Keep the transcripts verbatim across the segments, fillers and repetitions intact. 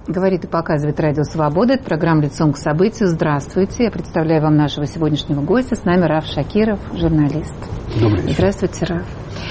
Говорит и показывает Радио Свобода. Это программа «Лицом к событию». Здравствуйте. Я представляю вам нашего сегодняшнего гостя. С нами Раф Шакиров, журналист. Добрый вечер. Здравствуйте, Раф.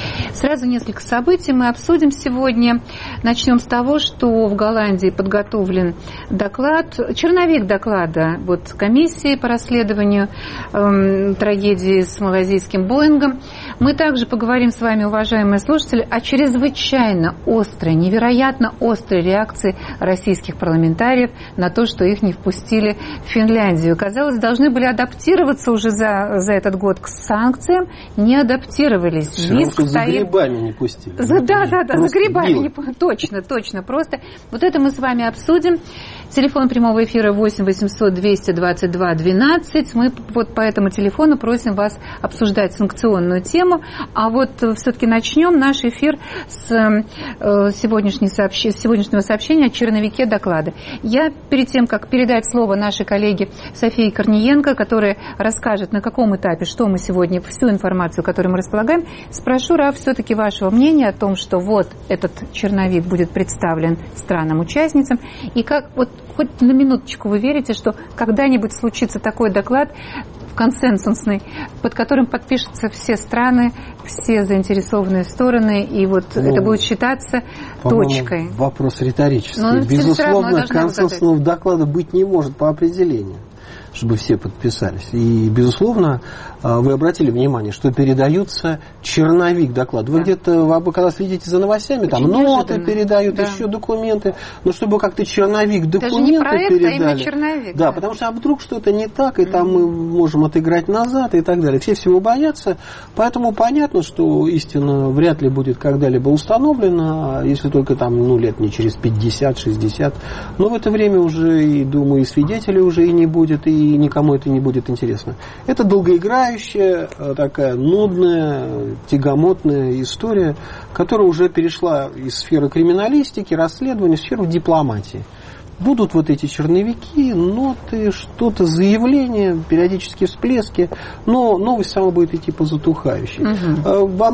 Сразу несколько событий мы обсудим сегодня. Начнем с того, что в Голландии подготовлен доклад, черновик доклада вот, комиссии по расследованию эм, трагедии с малайзийским Боингом. Мы также поговорим с вами, уважаемые слушатели, о чрезвычайно острой, невероятно острой реакции российских парламентариев на то, что их не впустили в Финляндию. Казалось, должны были адаптироваться уже за, за этот год к санкциям, не адаптировались. Виск за стоит... грибами не пустили. За, да, да, да, за грибами не пустили. Точно, точно. Просто вот это мы с вами обсудим. Телефон прямого эфира восемь восемьсот двести двадцать два двенадцать. Мы вот по этому телефону просим вас обсуждать санкционную тему. А вот все-таки начнем наш эфир с э, сегодняшнего, сообщ... сегодняшнего сообщения о черновике доклада. Я перед тем, как передать слово нашей коллеге Софии Корниенко, которая расскажет, на каком этапе, что мы сегодня, всю информацию, которой мы располагаем, спрошу, Раф, все-таки вашего мнения о том, что вот этот черновик будет представлен странам-участницам, и как вот хоть на минуточку вы верите, что когда-нибудь случится такой доклад консенсусный, под которым подпишутся все страны, все заинтересованные стороны, и вот ну, это будет считаться точкой? Вопрос риторический. Но безусловно, консенсусного доклада быть не может по определению, чтобы все подписались. И, безусловно, вы обратили внимание, что передаются черновик доклада. Вы да. где-то, вы когда следите за новостями, там ноты передают, да. еще документы, но чтобы как-то черновик документа даже не проект, передали. А именно черновик. Да, да, потому что а вдруг что-то не так, и mm-hmm. там мы можем отыграть назад и так далее. Все всего боятся, поэтому понятно, что истина вряд ли будет когда-либо установлена, если только там, ну, лет не через пятьдесят-шестьдесят. Но в это время уже, и, думаю, и свидетелей уже и не будет, и никому это не будет интересно. Это долгоиграющая, такая нудная, тягомотная история, которая уже перешла из сферы криминалистики, расследования, в сферу дипломатии. Будут вот эти черновики, ноты, что-то, заявления, периодические всплески, но новость сама будет идти по затухающей. Угу. Во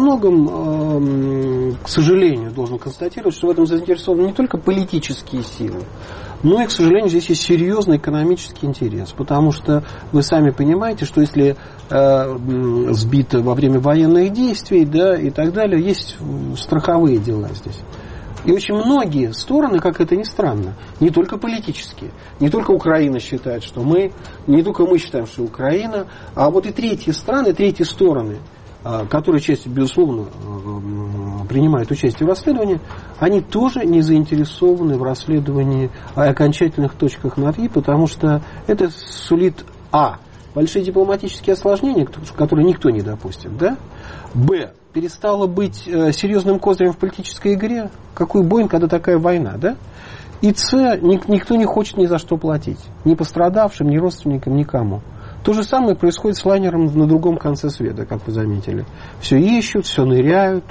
многом, к сожалению, должен констатировать, что в этом заинтересованы не только политические силы, но и, к сожалению, здесь есть серьезный экономический интерес, потому что вы сами понимаете, что если э, сбито во время военных действий, да, и так далее, есть страховые дела здесь. И очень многие стороны, как это ни странно, не только политические, не только Украина считает, что мы, не только мы считаем, что Украина, а вот и третьи страны, третьи стороны, которые частью, безусловно, принимают участие в расследовании, они тоже не заинтересованы в расследовании о окончательных точках над «и», потому что это сулит а. большие дипломатические осложнения, которые никто не допустит, да? Б. перестало быть серьезным козырем в политической игре. Какой Боинг, когда такая война, да? И С. Никто не хочет ни за что платить. Ни пострадавшим, ни родственникам, никому. То же самое происходит с лайнером на другом конце света, как вы заметили. Все ищут, все ныряют.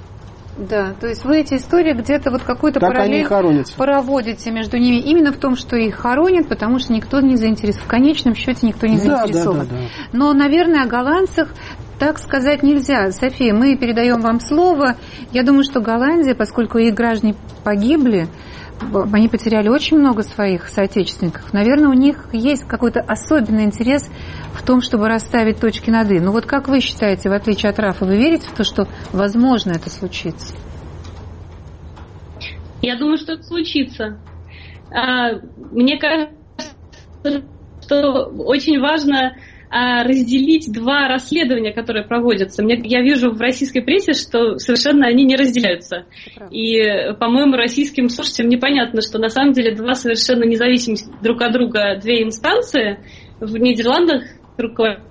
Да, то есть вы эти истории где-то вот какую-то так параллель проводите между ними именно в том, что их хоронят, потому что никто не заинтересован. В конечном счете никто не заинтересован. Да, да, да, да. Но, наверное, о голландцах так сказать нельзя. София, мы передаем вам слово. Я думаю, что Голландия, поскольку их граждане погибли, они потеряли очень много своих соотечественников. Наверное, у них есть какой-то особенный интерес в том, чтобы расставить точки над «и». Ну вот как вы считаете, в отличие от Рафа, вы верите в то, что возможно это случится? Я думаю, что это случится. Мне кажется, что очень важно разделить два расследования, которые проводятся. Мне, я вижу в российской прессе, что совершенно они не разделяются. И, по-моему, российским слушателям непонятно, что на самом деле два совершенно независимых друг от друга две инстанции в Нидерландах руководят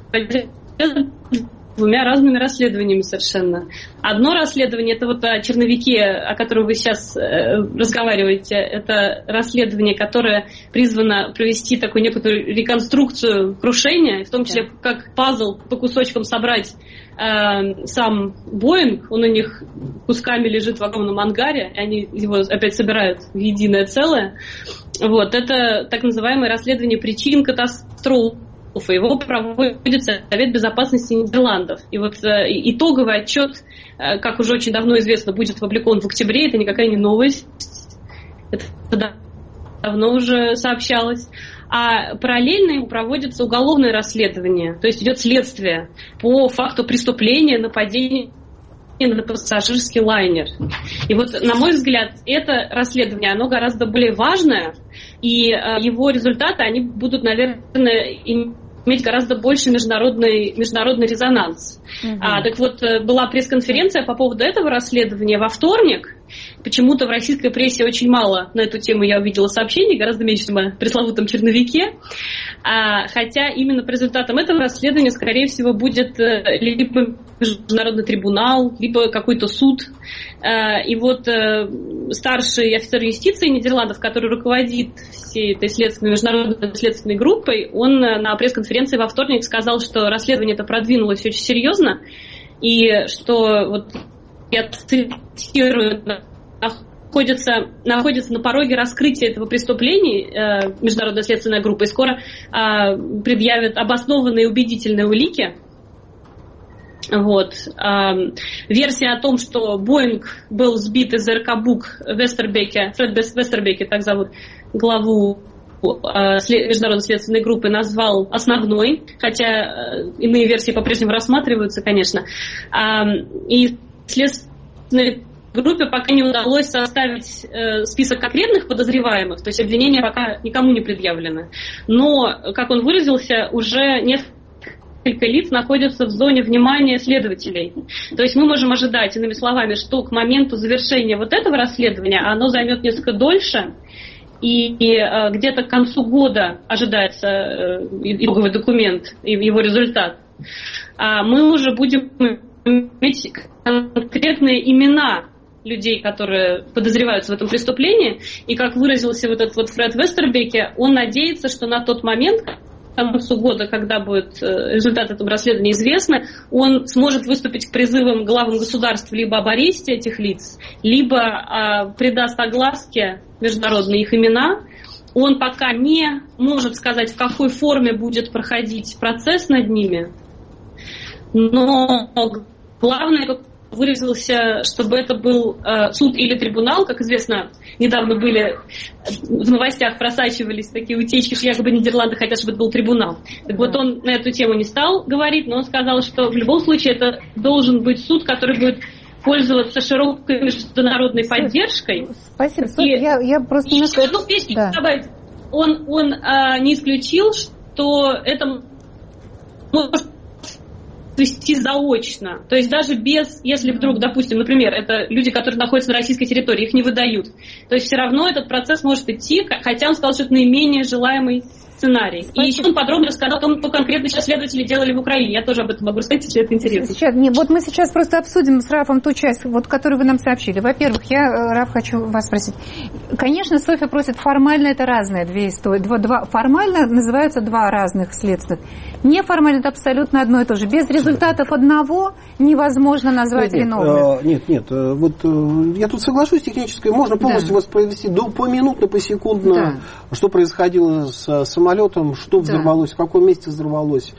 двумя разными расследованиями совершенно. Одно расследование, это вот о черновике, о котором вы сейчас э, разговариваете, это расследование, которое призвано провести такую некоторую реконструкцию крушения, в том числе как пазл по кусочкам собрать э, сам Боинг, он у них кусками лежит в огромном ангаре, и они его опять собирают в единое целое. Вот, это так называемое расследование причин катастрофы. Его проводит Совет Безопасности Нидерландов. И вот э, итоговый отчет, э, как уже очень давно известно, будет опубликован в октябре. Это никакая не новость. Это давно уже сообщалось. А параллельно ему проводится уголовное расследование, то есть идет следствие по факту преступления, нападения на пассажирский лайнер. И вот, на мой взгляд, это расследование, оно гораздо более важное, и э, его результаты, они будут, наверное, иметь гораздо больше международный, международный резонанс. Mm-hmm. А, так вот, была пресс-конференция по поводу этого расследования во вторник. Почему-то в российской прессе очень мало на эту тему я увидела сообщений, гораздо меньше, чем о пресловутом черновике. А, хотя именно по результатам этого расследования, скорее всего, будет либо международный трибунал, либо какой-то суд. А, и вот а, старший офицер юстиции Нидерландов, который руководит всей этой следственной, международной следственной группой, он на пресс-конференции во вторник сказал, что расследование это продвинулось очень серьезно, и что, вот я цитирую, находится, находится на пороге раскрытия этого преступления э, международная следственная группа, и скоро э, предъявят обоснованные и убедительные улики. Вот. Э, версия о том, что Боинг был сбит из Эркабук Вестербеке, Фред Вестербеке, так зовут главу международной следственной группы, назвал основной, хотя иные версии по-прежнему рассматриваются, конечно. И следственной группе пока не удалось составить список конкретных подозреваемых, то есть обвинения пока никому не предъявлены. Но, как он выразился, уже несколько лиц находятся в зоне внимания следователей. То есть мы можем ожидать, иными словами, что к моменту завершения вот этого расследования оно займет несколько дольше, и, и э, где-то к концу года ожидается э, итоговый документ и его результат. А мы уже будем иметь конкретные имена людей, которые подозреваются в этом преступлении. И как выразился вот этот вот Фред Вестербеке, он надеется, что на тот момент, к концу года, когда будет результат этого расследования известны, он сможет выступить к призывам главам государств либо об аресте этих лиц, либо а, придаст огласке международные их имена. Он пока не может сказать, в какой форме будет проходить процесс над ними, но главное, как выразился, чтобы это был э, суд или трибунал. Как известно, недавно были в новостях просачивались такие утечки, что якобы Нидерланды хотят, чтобы это был трибунал. Так вот, он на эту тему не стал говорить, но он сказал, что в любом случае это должен быть суд, который будет пользоваться широкой международной поддержкой. Спасибо. И, я, я просто немножко... Одну вещь да. добавить. Он, он а, не исключил, что это может вести заочно. То есть даже без, если вдруг, допустим, например, это люди, которые находятся на российской территории, их не выдают. То есть все равно этот процесс может идти, хотя он сказал, что это наименее желаемый сценарий. Спасибо. И еще он подробно рассказал о том, что конкретно сейчас следователи делали в Украине. Я тоже об этом могу рассказать, если это интересно. Сейчас, не, вот мы сейчас просто обсудим с Рафом ту часть, вот, которую вы нам сообщили. Во-первых, я, Раф, хочу вас спросить. Конечно, Софья просит, формально это разные две истории. Два, два, формально называются два разных следствия. Неформально это абсолютно одно и то же. Без результатов одного невозможно назвать нет, виновным. Нет, нет, вот я тут соглашусь, техническое можно полностью да. воспроизвести до поминутно, посекундно, да. что происходило с самолетом, что взорвалось, да. в каком месте взорвалось,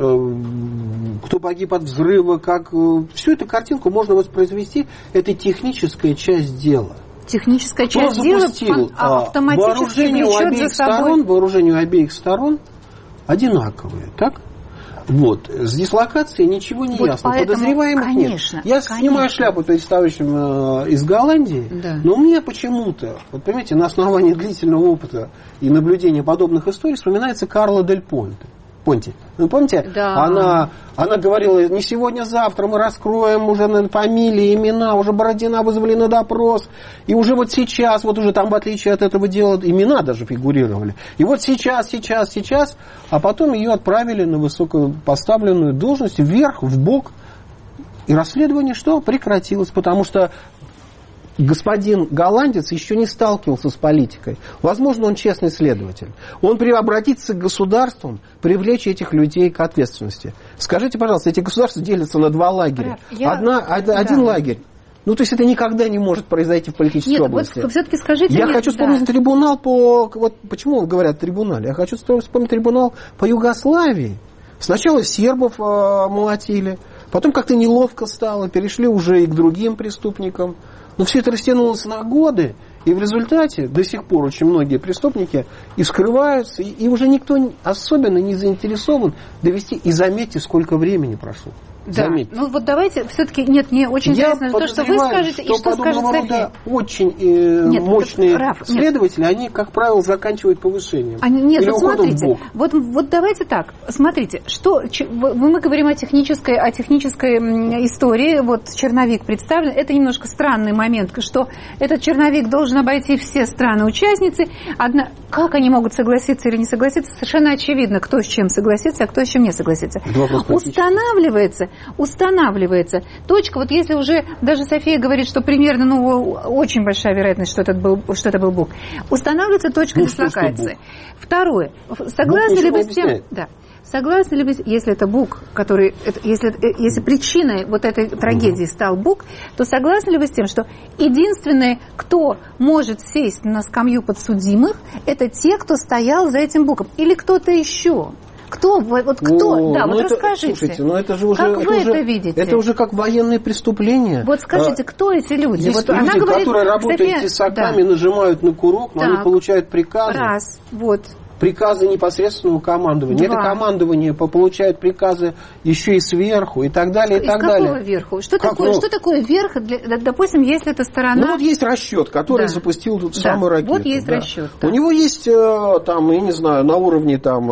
кто погиб от взрыва, как... Всю эту картинку можно воспроизвести, это техническая часть дела. Техническая часть Кто дела запустил, автоматически влечет за собой... Сторон, вооружению обеих сторон одинаковые, так? Вот. С дислокацией ничего не вот ясно. Поэтому, подозреваемых конечно, нет. Я конечно. снимаю шляпу перед товарищем э, из Голландии, да. но мне почему-то, вот понимаете, на основании длительного опыта и наблюдения подобных историй вспоминается Карла Дель Понте. Понти. Вы помните, да. она, она говорила, не сегодня, завтра мы раскроем уже фамилии, имена, уже Бородина вызвали на допрос, и уже вот сейчас, вот уже там в отличие от этого дела, имена даже фигурировали. И вот сейчас, сейчас, сейчас, а потом ее отправили на высокопоставленную должность, вверх, в бок, и расследование что? Прекратилось, потому что господин голландец еще не сталкивался с политикой. Возможно, он честный следователь. Он обратится к государствам, привлечь этих людей к ответственности. Скажите, пожалуйста, эти государства делятся на два лагеря. Я... Одна, да. Один лагерь. Ну, то есть это никогда не может произойти в политической Нет, области. Вот все-таки скажите Я мне, хочу вспомнить да. трибунал по... Вот почему говорят трибунале? Я хочу вспомнить трибунал по Югославии. Сначала сербов э, молотили, потом как-то неловко стало, перешли уже и к другим преступникам. Но все это растянулось на годы, И в результате до сих пор очень многие преступники и скрываются, и, и уже никто особенно не заинтересован довести. И заметьте, сколько времени прошло. Да, Заметьте. ну вот давайте все-таки, нет, мне очень Я интересно то, что вы скажете, что и что скажет София. Очень э, нет, мощные Раф, следователи, нет. Они, как правило, заканчивают повышением. Они, нет, или вот смотрите, вот, вот давайте так, смотрите, что ч, мы говорим о технической, о технической истории, вот черновик представлен, это немножко странный момент, что этот черновик должен обойти все страны-участницы, одна, как они могут согласиться или не согласиться, совершенно очевидно, кто с чем согласится, а кто с чем не согласится. Устанавливается Устанавливается точка, вот если уже даже София говорит, что примерно, ну, очень большая вероятность, что это был, что это был Бук, устанавливается точка ну, дислокации. Второе, согласны ли вы с тем, да, согласны ли вы, если это Бук, который, если, если причиной вот этой трагедии стал Бук, то согласны ли вы с тем, что единственное, кто может сесть на скамью подсудимых, это те, кто стоял за этим Буком, или кто-то еще? Кто? Вот кто? О, да, ну вот это, расскажите. Слушайте, ну это же уже... Как это вы уже, это видите? Это уже как военные преступления. Вот скажите, а, кто эти люди? Есть вот люди, она говорит, которые работают София, тесаками, да. нажимают на курок, но так, они получают приказы. Раз, вот. Приказы непосредственного командования. Два. Это командование получает приказы еще и сверху, и так далее, и Из так какого далее. Верху? Что, как, такое, ну, что такое верх? Для, допустим, если это сторона... Ну вот есть расчет, который да. запустил тут да. самую ракету. Вот есть да. расчет. Да. У него есть там, я не знаю, на уровне там,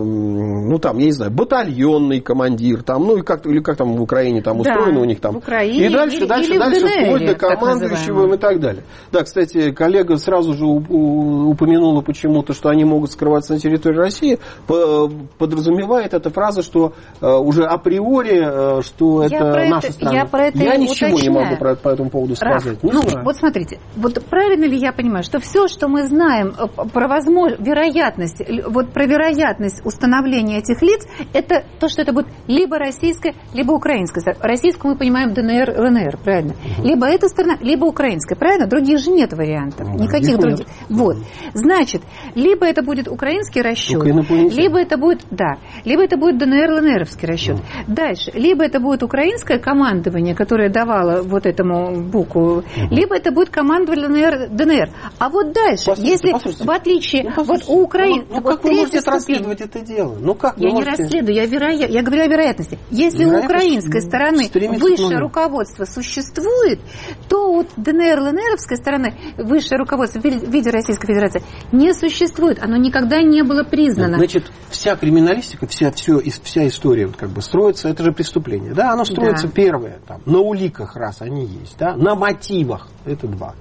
ну там, я не знаю, батальонный командир, там, ну и как, или как там в Украине там да. устроено у них там. В Украине, и дальше, или, дальше, или дальше, вплоть до командующего и так далее. Да, кстати, коллега сразу же упомянула почему-то, что они могут скрываться на территории России. Подразумевает эта фраза, что э, уже априори, э, что я это наша это, страна. Я, про это я ничего уточняю. не могу про, по этому поводу сказать. Раф, ну, вот смотрите, вот правильно ли я понимаю, что все, что мы знаем про возможность, вероятность, вот про вероятность установления этих лиц, это то, что это будет либо российская, либо украинская. Российскую мы понимаем ДНР, ЛНР, правильно? Угу. Либо эта страна, либо украинская, правильно? Других же нет вариантов. Ну, никаких других. Нет. Вот. Значит, либо это будет украинский расчет, либо это будет, да, либо это будет ДНР-ЛНРовский расчет. Mm. Дальше, либо это будет украинское командование, которое давало вот этому Буку, mm-hmm. либо это будет командование ЛНР, ДНР. А вот дальше, послушайте, если послушайте. в отличие, ну, вот у Украины... Ну, ну вот как вы можете ступень, расследовать это дело? Ну, как я можете... не расследую, я, веро... я говорю о вероятности. Если у украинской стороны высшее руководство существует, то у ДНР-ЛНРовской стороны высшее руководство в виде Российской Федерации не существует. Оно никогда не было признано. Значит, вся криминалистика, вся, все, вся история вот как бы строится, это же преступление. Да, оно строится, да. первое, там, на уликах, раз они есть, да, на мотивах, это два.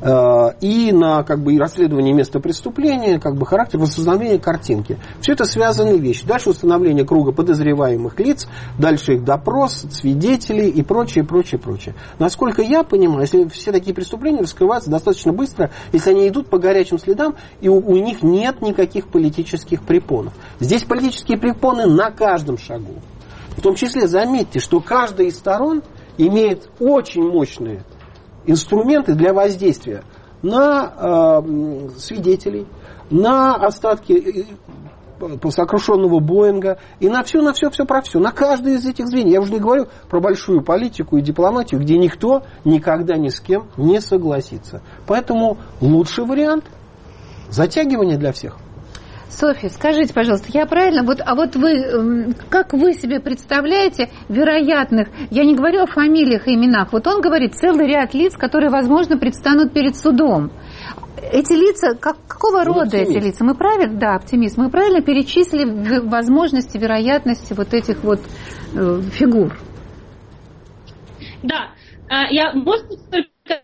И на как бы, расследовании места преступления, как бы характер, воссоздание картинки. Все это связанные вещи. Дальше установление круга подозреваемых лиц, дальше их допрос, свидетелей и прочее, прочее, прочее. Насколько я понимаю, если все такие преступления раскрываются достаточно быстро, если они идут по горячим следам, и у, у них нет никаких политических препонов. Здесь политические препоны на каждом шагу. В том числе, заметьте, что каждая из сторон имеет очень мощные инструменты для воздействия на э, свидетелей, на остатки сокрушенного Боинга и на все, на все, все про все, на каждое из этих звеньев. Я уже не говорю про большую политику и дипломатию, где никто никогда ни с кем не согласится. Поэтому лучший вариант – затягивание для всех. Софья, скажите, пожалуйста, я правильно, вот, а вот вы, как вы себе представляете вероятных, я не говорю о фамилиях и именах, вот он говорит целый ряд лиц, которые, возможно, предстанут перед судом. Эти лица, как, какого ну, рода оптимист. Эти лица? Мы правильно, да, оптимист, мы правильно перечислили возможности, вероятности вот этих вот э, фигур? Да, я, может, только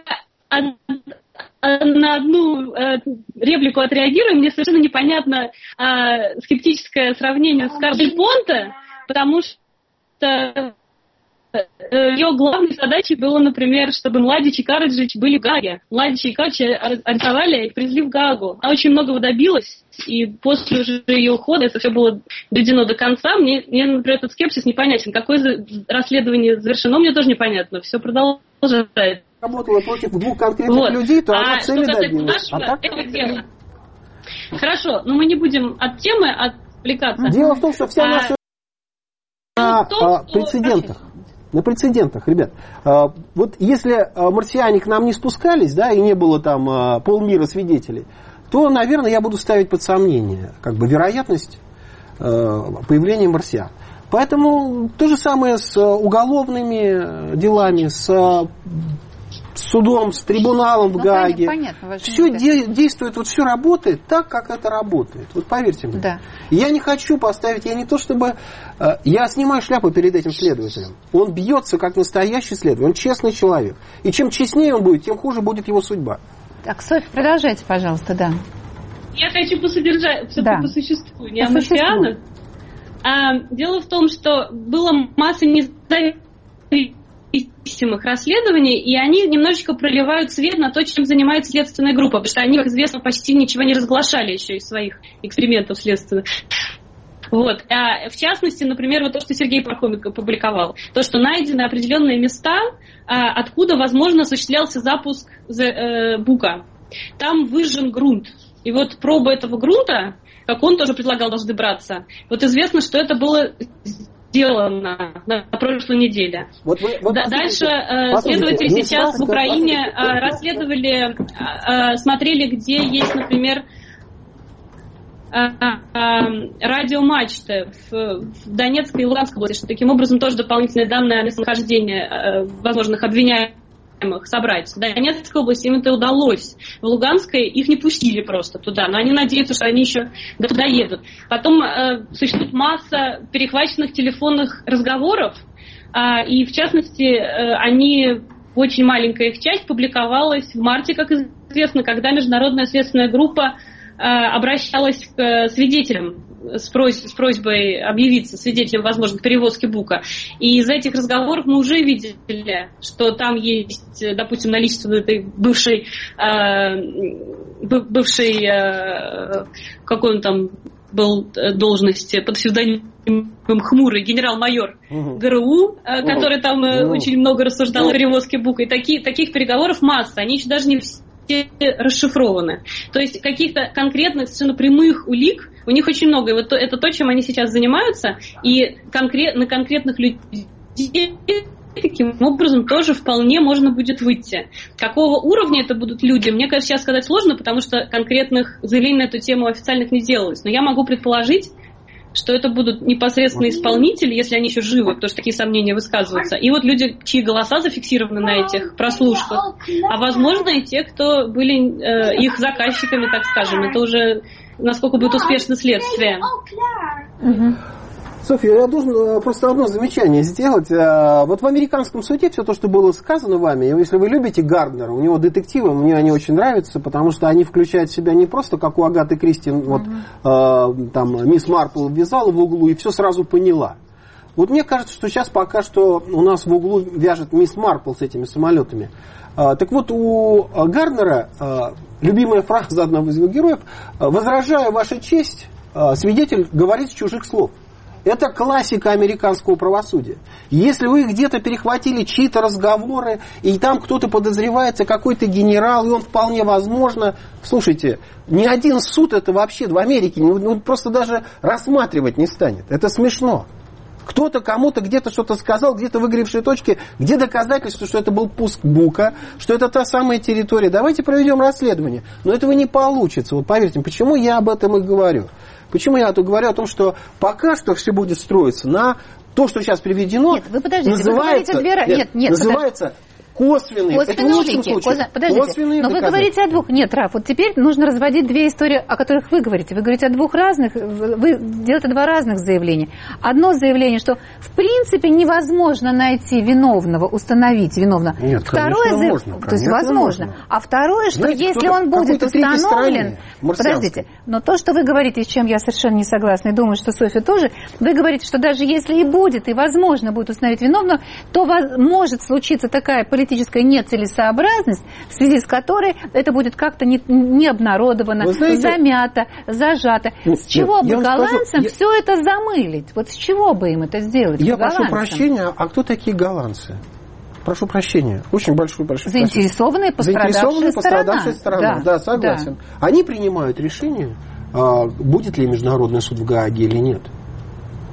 на одну э, реплику отреагирую. Мне совершенно непонятно э, скептическое сравнение с Картой Понте, потому что э, ее главной задачей было, например, чтобы Младич и Караджич были в Гааге. Младич и Караджич арестовали и привезли в Гаагу. Она очень многого добилась, и после уже ее ухода это все было доведено до конца. Мне, мне, например, этот скепсис непонятен. Какое расследование завершено, мне тоже непонятно. Все продолжается. Работала против двух конкретных вот. людей, то она а цели добилась. А так? Хорошо, но мы не будем от темы отвлекаться. Дело в том, что вся а, наша на том, прецедентах. на прецедентах, ребят. Вот если марсиане к нам не спускались, да, и не было там полмира свидетелей, то, наверное, я буду ставить под сомнение как бы вероятность появления марсиан. Поэтому то же самое с уголовными делами, с судом, с трибуналом в ну, Гааге. Понятно, все де- действует, вот все работает так, как это работает. Вот поверьте мне. Да. Я не хочу поставить, я не то чтобы... Э, я снимаю шляпу перед этим следователем. Он бьется как настоящий следователь, он честный человек. И чем честнее он будет, тем хуже будет его судьба. Так, Софья, продолжайте, пожалуйста, да. Я хочу посодержать, да. по существу, не по о марсианах. А, дело в том, что было масса независимых расследований, и они немножечко проливают свет на то, чем занимается следственная группа, потому что они, как известно, почти ничего не разглашали еще из своих экспериментов следственных. Вот. А в частности, например, вот то, что Сергей Пархоменко опубликовал, то, что найдены определенные места, откуда, возможно, осуществлялся запуск Бука. Там выжжен грунт. И вот проба этого грунта, как он тоже предлагал, должны браться. Вот известно, что это было сделано на прошлой неделе. Вот вы, вот да, дальше э, следователи сейчас в Украине э, расследовали, э, смотрели, где есть, например, э, э, радиомачты в, в Донецкой и Луганской области, что таким образом тоже дополнительные данные о местонахождении э, возможных обвиняемых собрать. В Донецкой области им это удалось. В Луганской их не пустили просто туда, но они надеются, что они еще туда едут. Потом э, существует масса перехваченных телефонных разговоров, э, и в частности э, они, очень маленькая их часть, публиковалась в марте, как известно, когда международная следственная группа э, обращалась к э, свидетелям с, прось, с просьбой объявиться свидетелем возможной перевозки Бука. И из этих разговоров мы уже видели, что там есть, допустим, наличие этой бывшей, э, бывшей, э, какой он там был должности, под псевдонимом Хмурый, генерал-майор угу. ГРУ, э, угу. который там э, угу. очень много рассуждал угу. о перевозке Бука. И таки, таких переговоров масса, они еще даже не все расшифрованы. То есть каких-то конкретных, совершенно прямых улик у них очень много. И вот то, это то, чем они сейчас занимаются. И конкрет, на конкретных людей таким образом тоже вполне можно будет выйти. Какого уровня это будут люди, мне, конечно, сейчас сказать сложно, потому что конкретных заявлений на эту тему официальных не делалось. Но я могу предположить, что это будут непосредственно исполнители, если они еще живы, потому что такие сомнения высказываются. И вот люди, чьи голоса зафиксированы на этих прослушках, а возможно и те, кто были э, их заказчиками, так скажем. Это уже насколько будет успешно следствие. Угу. Софья, я должен просто одно замечание сделать. Вот в американском суде все то, что было сказано вами, если вы любите Гарднера, у него детективы, мне они очень нравятся, потому что они включают в себя не просто, как у Агаты Кристи, вот mm-hmm. э, там мисс Марпл ввязала в углу и все сразу поняла. Вот мне кажется, что сейчас пока что у нас в углу вяжет мисс Марпл с этими самолетами. Э, так вот, у Гарднера э, любимая фраза одного из его героев: «Возражаю, Ваша честь, э, свидетель говорит с чужих слов». Это классика американского правосудия. Если вы где-то перехватили чьи-то разговоры, и там кто-то подозревается, какой-то генерал, и он вполне возможно... Слушайте, ни один суд это вообще в Америке ну, просто даже рассматривать не станет. Это смешно. Кто-то кому-то где-то что-то сказал, где-то выгоревшие точки, где доказательства, что это был пуск Бука, что это та самая территория. Давайте проведем расследование. Но этого не получится. Вот поверьте, почему я об этом и говорю. Почему я тут говорю о том, что пока что все будет строиться на то, что сейчас приведено, нет, вы подождите, называется, вы говорите две... нет, нет, называется косвенные. Косвенные это в лучшем улики. случае. Кос... Подождите, косвенные но вы говорите о двух. Нет, Раф, вот теперь нужно разводить две истории, о которых вы говорите. Вы говорите о двух разных, вы делаете два разных заявления. Одно заявление, что в принципе невозможно найти виновного, установить виновного. Нет, второе конечно, заяв... можно, То есть возможно. Можно. А второе, что знаете, если он будет установлен... Подождите, но то, что вы говорите, с чем я совершенно не согласна, и думаю, что Софья тоже, вы говорите, что даже если и будет, и возможно будет установить виновного, то может случиться такая политическая нецелесообразность, в связи с которой это будет как-то не, не обнародовано, знаете, замято, зажато. Ну, с чего нет, бы голландцам скажу, все я... это замылить? Вот с чего бы им это сделать? Я прошу прощения, а кто такие голландцы? Прошу прощения. Очень большой, большой Заинтересованные пострадавшая Заинтересованная пострадавшая сторона. Да, да, согласен. Да. Они принимают решение, будет ли международный суд в Гааге или нет.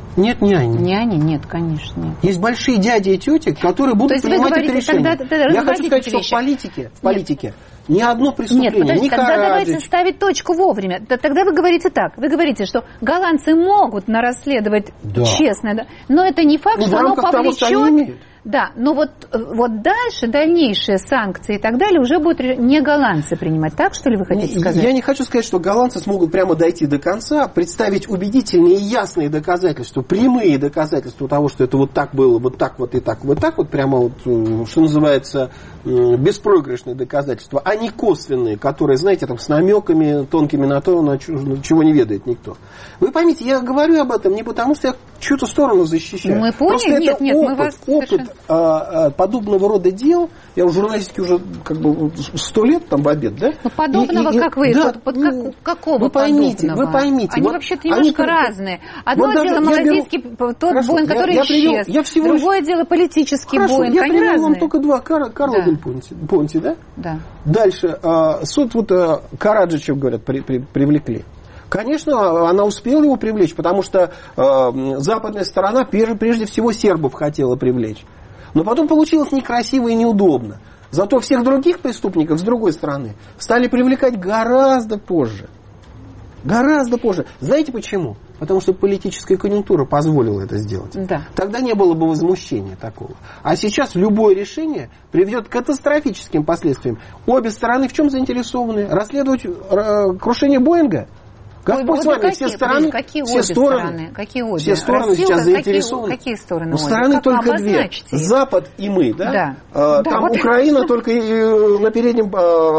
Нет няни. Няни? Нет, конечно, нет. Есть большие дяди и тети, которые будут принимать это решение. Тогда, тогда Я хочу сказать, что в политике, в политике ни одно преступление, Нет, подожди, ни тогда Караджич. давайте ставить точку вовремя. Тогда вы говорите так. Вы говорите, что голландцы могут нарасследовать да. честно, да, но это не факт, ну, что оно повлечет... Да, но вот, вот дальше, дальнейшие санкции и так далее уже будут не голландцы принимать. Так, что ли, вы хотите сказать? Я не хочу сказать, что голландцы смогут прямо дойти до конца, представить убедительные и ясные доказательства, прямые доказательства того, что это вот так было, вот так вот и так, вот так вот, прямо вот, что называется, беспроигрышные доказательства, а не косвенные, которые, знаете, там с намеками тонкими на то, на чего не ведает никто. Вы поймите, я говорю об этом не потому, что я чью-то сторону защищаю. Мы поняли, Просто нет, это нет, опыт, мы вас опыт совершенно... а, а, подобного рода дел. Я в журналистике уже как бы сто лет там в обед, да? Ну, подобного, и, и, как вы? Да, под, под, как, какого вы поймите, подобного? Вы поймите. Они вот, вообще-то немножко они, разные. Одно вот дело малазийский, беру... тот Хорошо, Боинг, который я, я исчез. Привел, я всего Другое лишь... дело политический Хорошо, Боинг. я Они привел разные. вам только два. Кар... Карла да. дель Понти, Понти, да? Да. Дальше. А, суд вот а, Караджича, говорят, при, при, привлекли. Конечно, она успела его привлечь, потому что э, западная сторона прежде всего сербов хотела привлечь. Но потом получилось некрасиво и неудобно. Зато всех других преступников, с другой стороны, стали привлекать гораздо позже. Гораздо позже. Знаете почему? Потому что политическая конъюнктура позволила это сделать. Да. Тогда не было бы возмущения такого. А сейчас любое решение приведет к катастрофическим последствиям. Обе стороны в чем заинтересованы? Расследовать э, крушение Боинга? Как Ой, с вами, какие, все стороны, какие все обе стороны, стороны, какие обе? все стороны Рассылка, сейчас заинтересованы. Какие, какие стороны? Ну, стороны как только две. Запад и мы, да? Да. А, да там вот Украина только на переднем...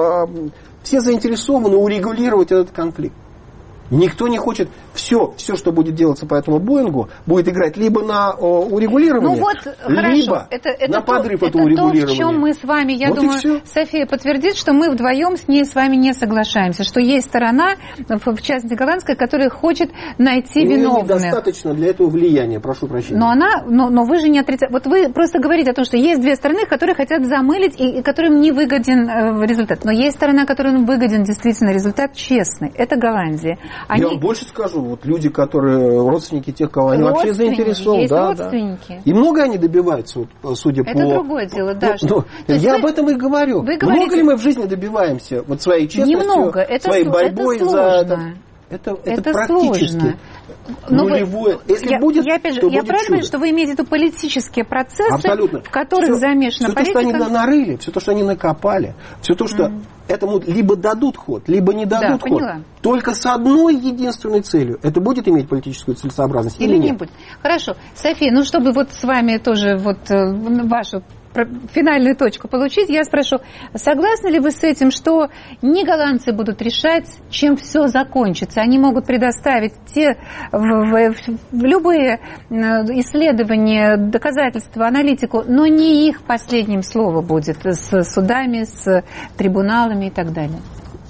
Все заинтересованы урегулировать этот конфликт. Никто не хочет все, все, что будет делаться по этому Боингу, будет играть либо на о, урегулирование, ну вот, либо это, это на подрыв то, этого это урегулирования. То, в чем мы с вами, я вот думаю, София подтвердит, что мы вдвоем с ней с вами не соглашаемся, что есть сторона, в частности голландская, которая хочет найти ну, виновных. Недостаточно для этого влияния, прошу прощения. Но она, но, но вы же не отрицаете. Вот вы просто говорите о том, что есть две стороны, которые хотят замылить и, и которым не выгоден э, результат. Но есть сторона, которым выгоден действительно результат честный. Это Голландия. Они... Я вам больше скажу, вот люди, которые родственники тех, кого они вообще заинтересованы. Есть да, родственники. Да. И много они добиваются, вот, судя это по... Это другое дело, да. Ну, что... ну, я вы... об этом и говорю. Вы говорите... Много ли мы в жизни добиваемся вот своей честностью, Немного. Это своей сло... борьбой это за это? Это, это, это практически сложно. нулевое. Вы... Если я, будет, я, опять же, то я будет правильно понимаю, чудо. что вы имеете в виду политические процессы, абсолютно. в которых все, замешана все политика? Все то, что они нарыли, все то, что они накопали, все то, что mm. этому либо дадут ход, либо не дадут да, ход. Поняла. Только с одной единственной целью. Это будет иметь политическую целесообразность или, или нет? Не будет. Хорошо. София, ну чтобы вот с вами тоже вот вашу финальную точку получить, я спрошу, согласны ли вы с этим, что не голландцы будут решать, чем все закончится? Они могут предоставить те в, в, в любые исследования, доказательства, аналитику, но не их последним слово будет с судами, с трибуналами и так далее.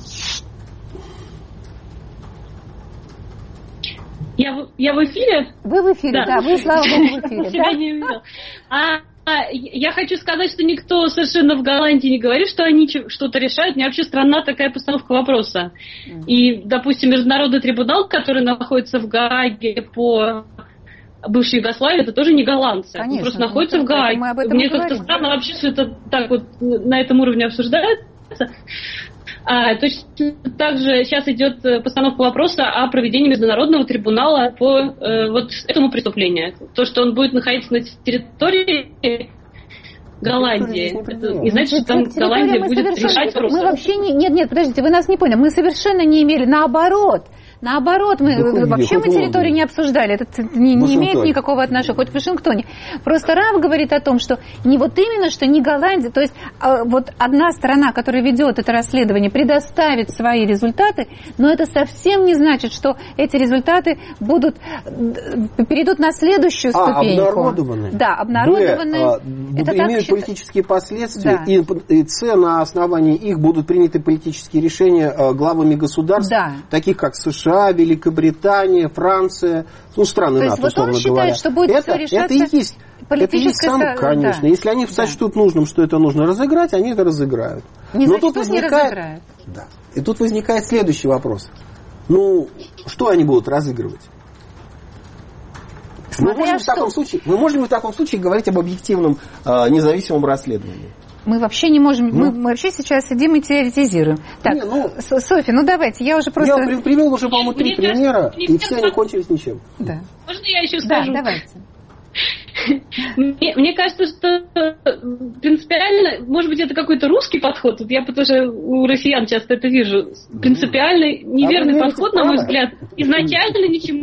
Я, я в эфире? Вы в эфире, да, да вы, слава богу, в эфире. Себя не увидела. А я хочу сказать, что никто совершенно в Голландии не говорит, что они что-то решают. У меня вообще странна такая постановка вопроса. Mm. И, допустим, Международный трибунал, который находится в Гааге по бывшей Югославии, это тоже не голландцы. Конечно, они просто находятся в Гааге. Мне как-то странно вообще, что это так вот на этом уровне обсуждается. А, точно так же сейчас идет постановка вопроса о проведении международного трибунала по э, вот этому преступлению. То, что он будет находиться на территории Голландии, это не значит, что там Голландия будет решать вопросы. Мы вообще не... Нет, нет, подождите, вы нас не поняли. Мы совершенно не имели, наоборот. Наоборот, мы да вообще мы территорию не обсуждали. Это не, не имеет никакого отношения, хоть в Вашингтоне. Просто Раф говорит о том, что не вот именно, что не Голландия, то есть вот одна сторона, которая ведет это расследование, предоставит свои результаты, но это совсем не значит, что эти результаты будут, перейдут на следующую а, ступеньку. Обнародованы. Да, обнародованы. Б, это имеют так политические последствия, да. и, и С, на основании их будут приняты политические решения главами государств, да. таких как США, Великобритания, Франция, ну, страны НАТО, условно вот говоря. Считает, что будет это, все решаться это и есть, это и есть сам, да. конечно. Если они да. сочтут нужным, что это нужно разыграть, они это разыграют. Не Но значит, тут возникает... не разыграют. Да. И тут возникает следующий вопрос. Ну, что они будут разыгрывать? Мы можем, в таком случае, мы можем в таком случае говорить об объективном э, независимом расследовании. Мы вообще не можем, ну, мы, мы вообще сейчас сидим и теоретизируем. Так, не, ну, Софья, ну давайте, я уже просто... Я привел уже, по-моему, три примера, и все они кончились ничем. Да. Можно я еще скажу? Да, давайте. Мне, мне кажется, что принципиально, может быть, это какой-то русский подход, вот я тоже у россиян часто это вижу, принципиальный, неверный а подход, на мой взгляд, изначально ничему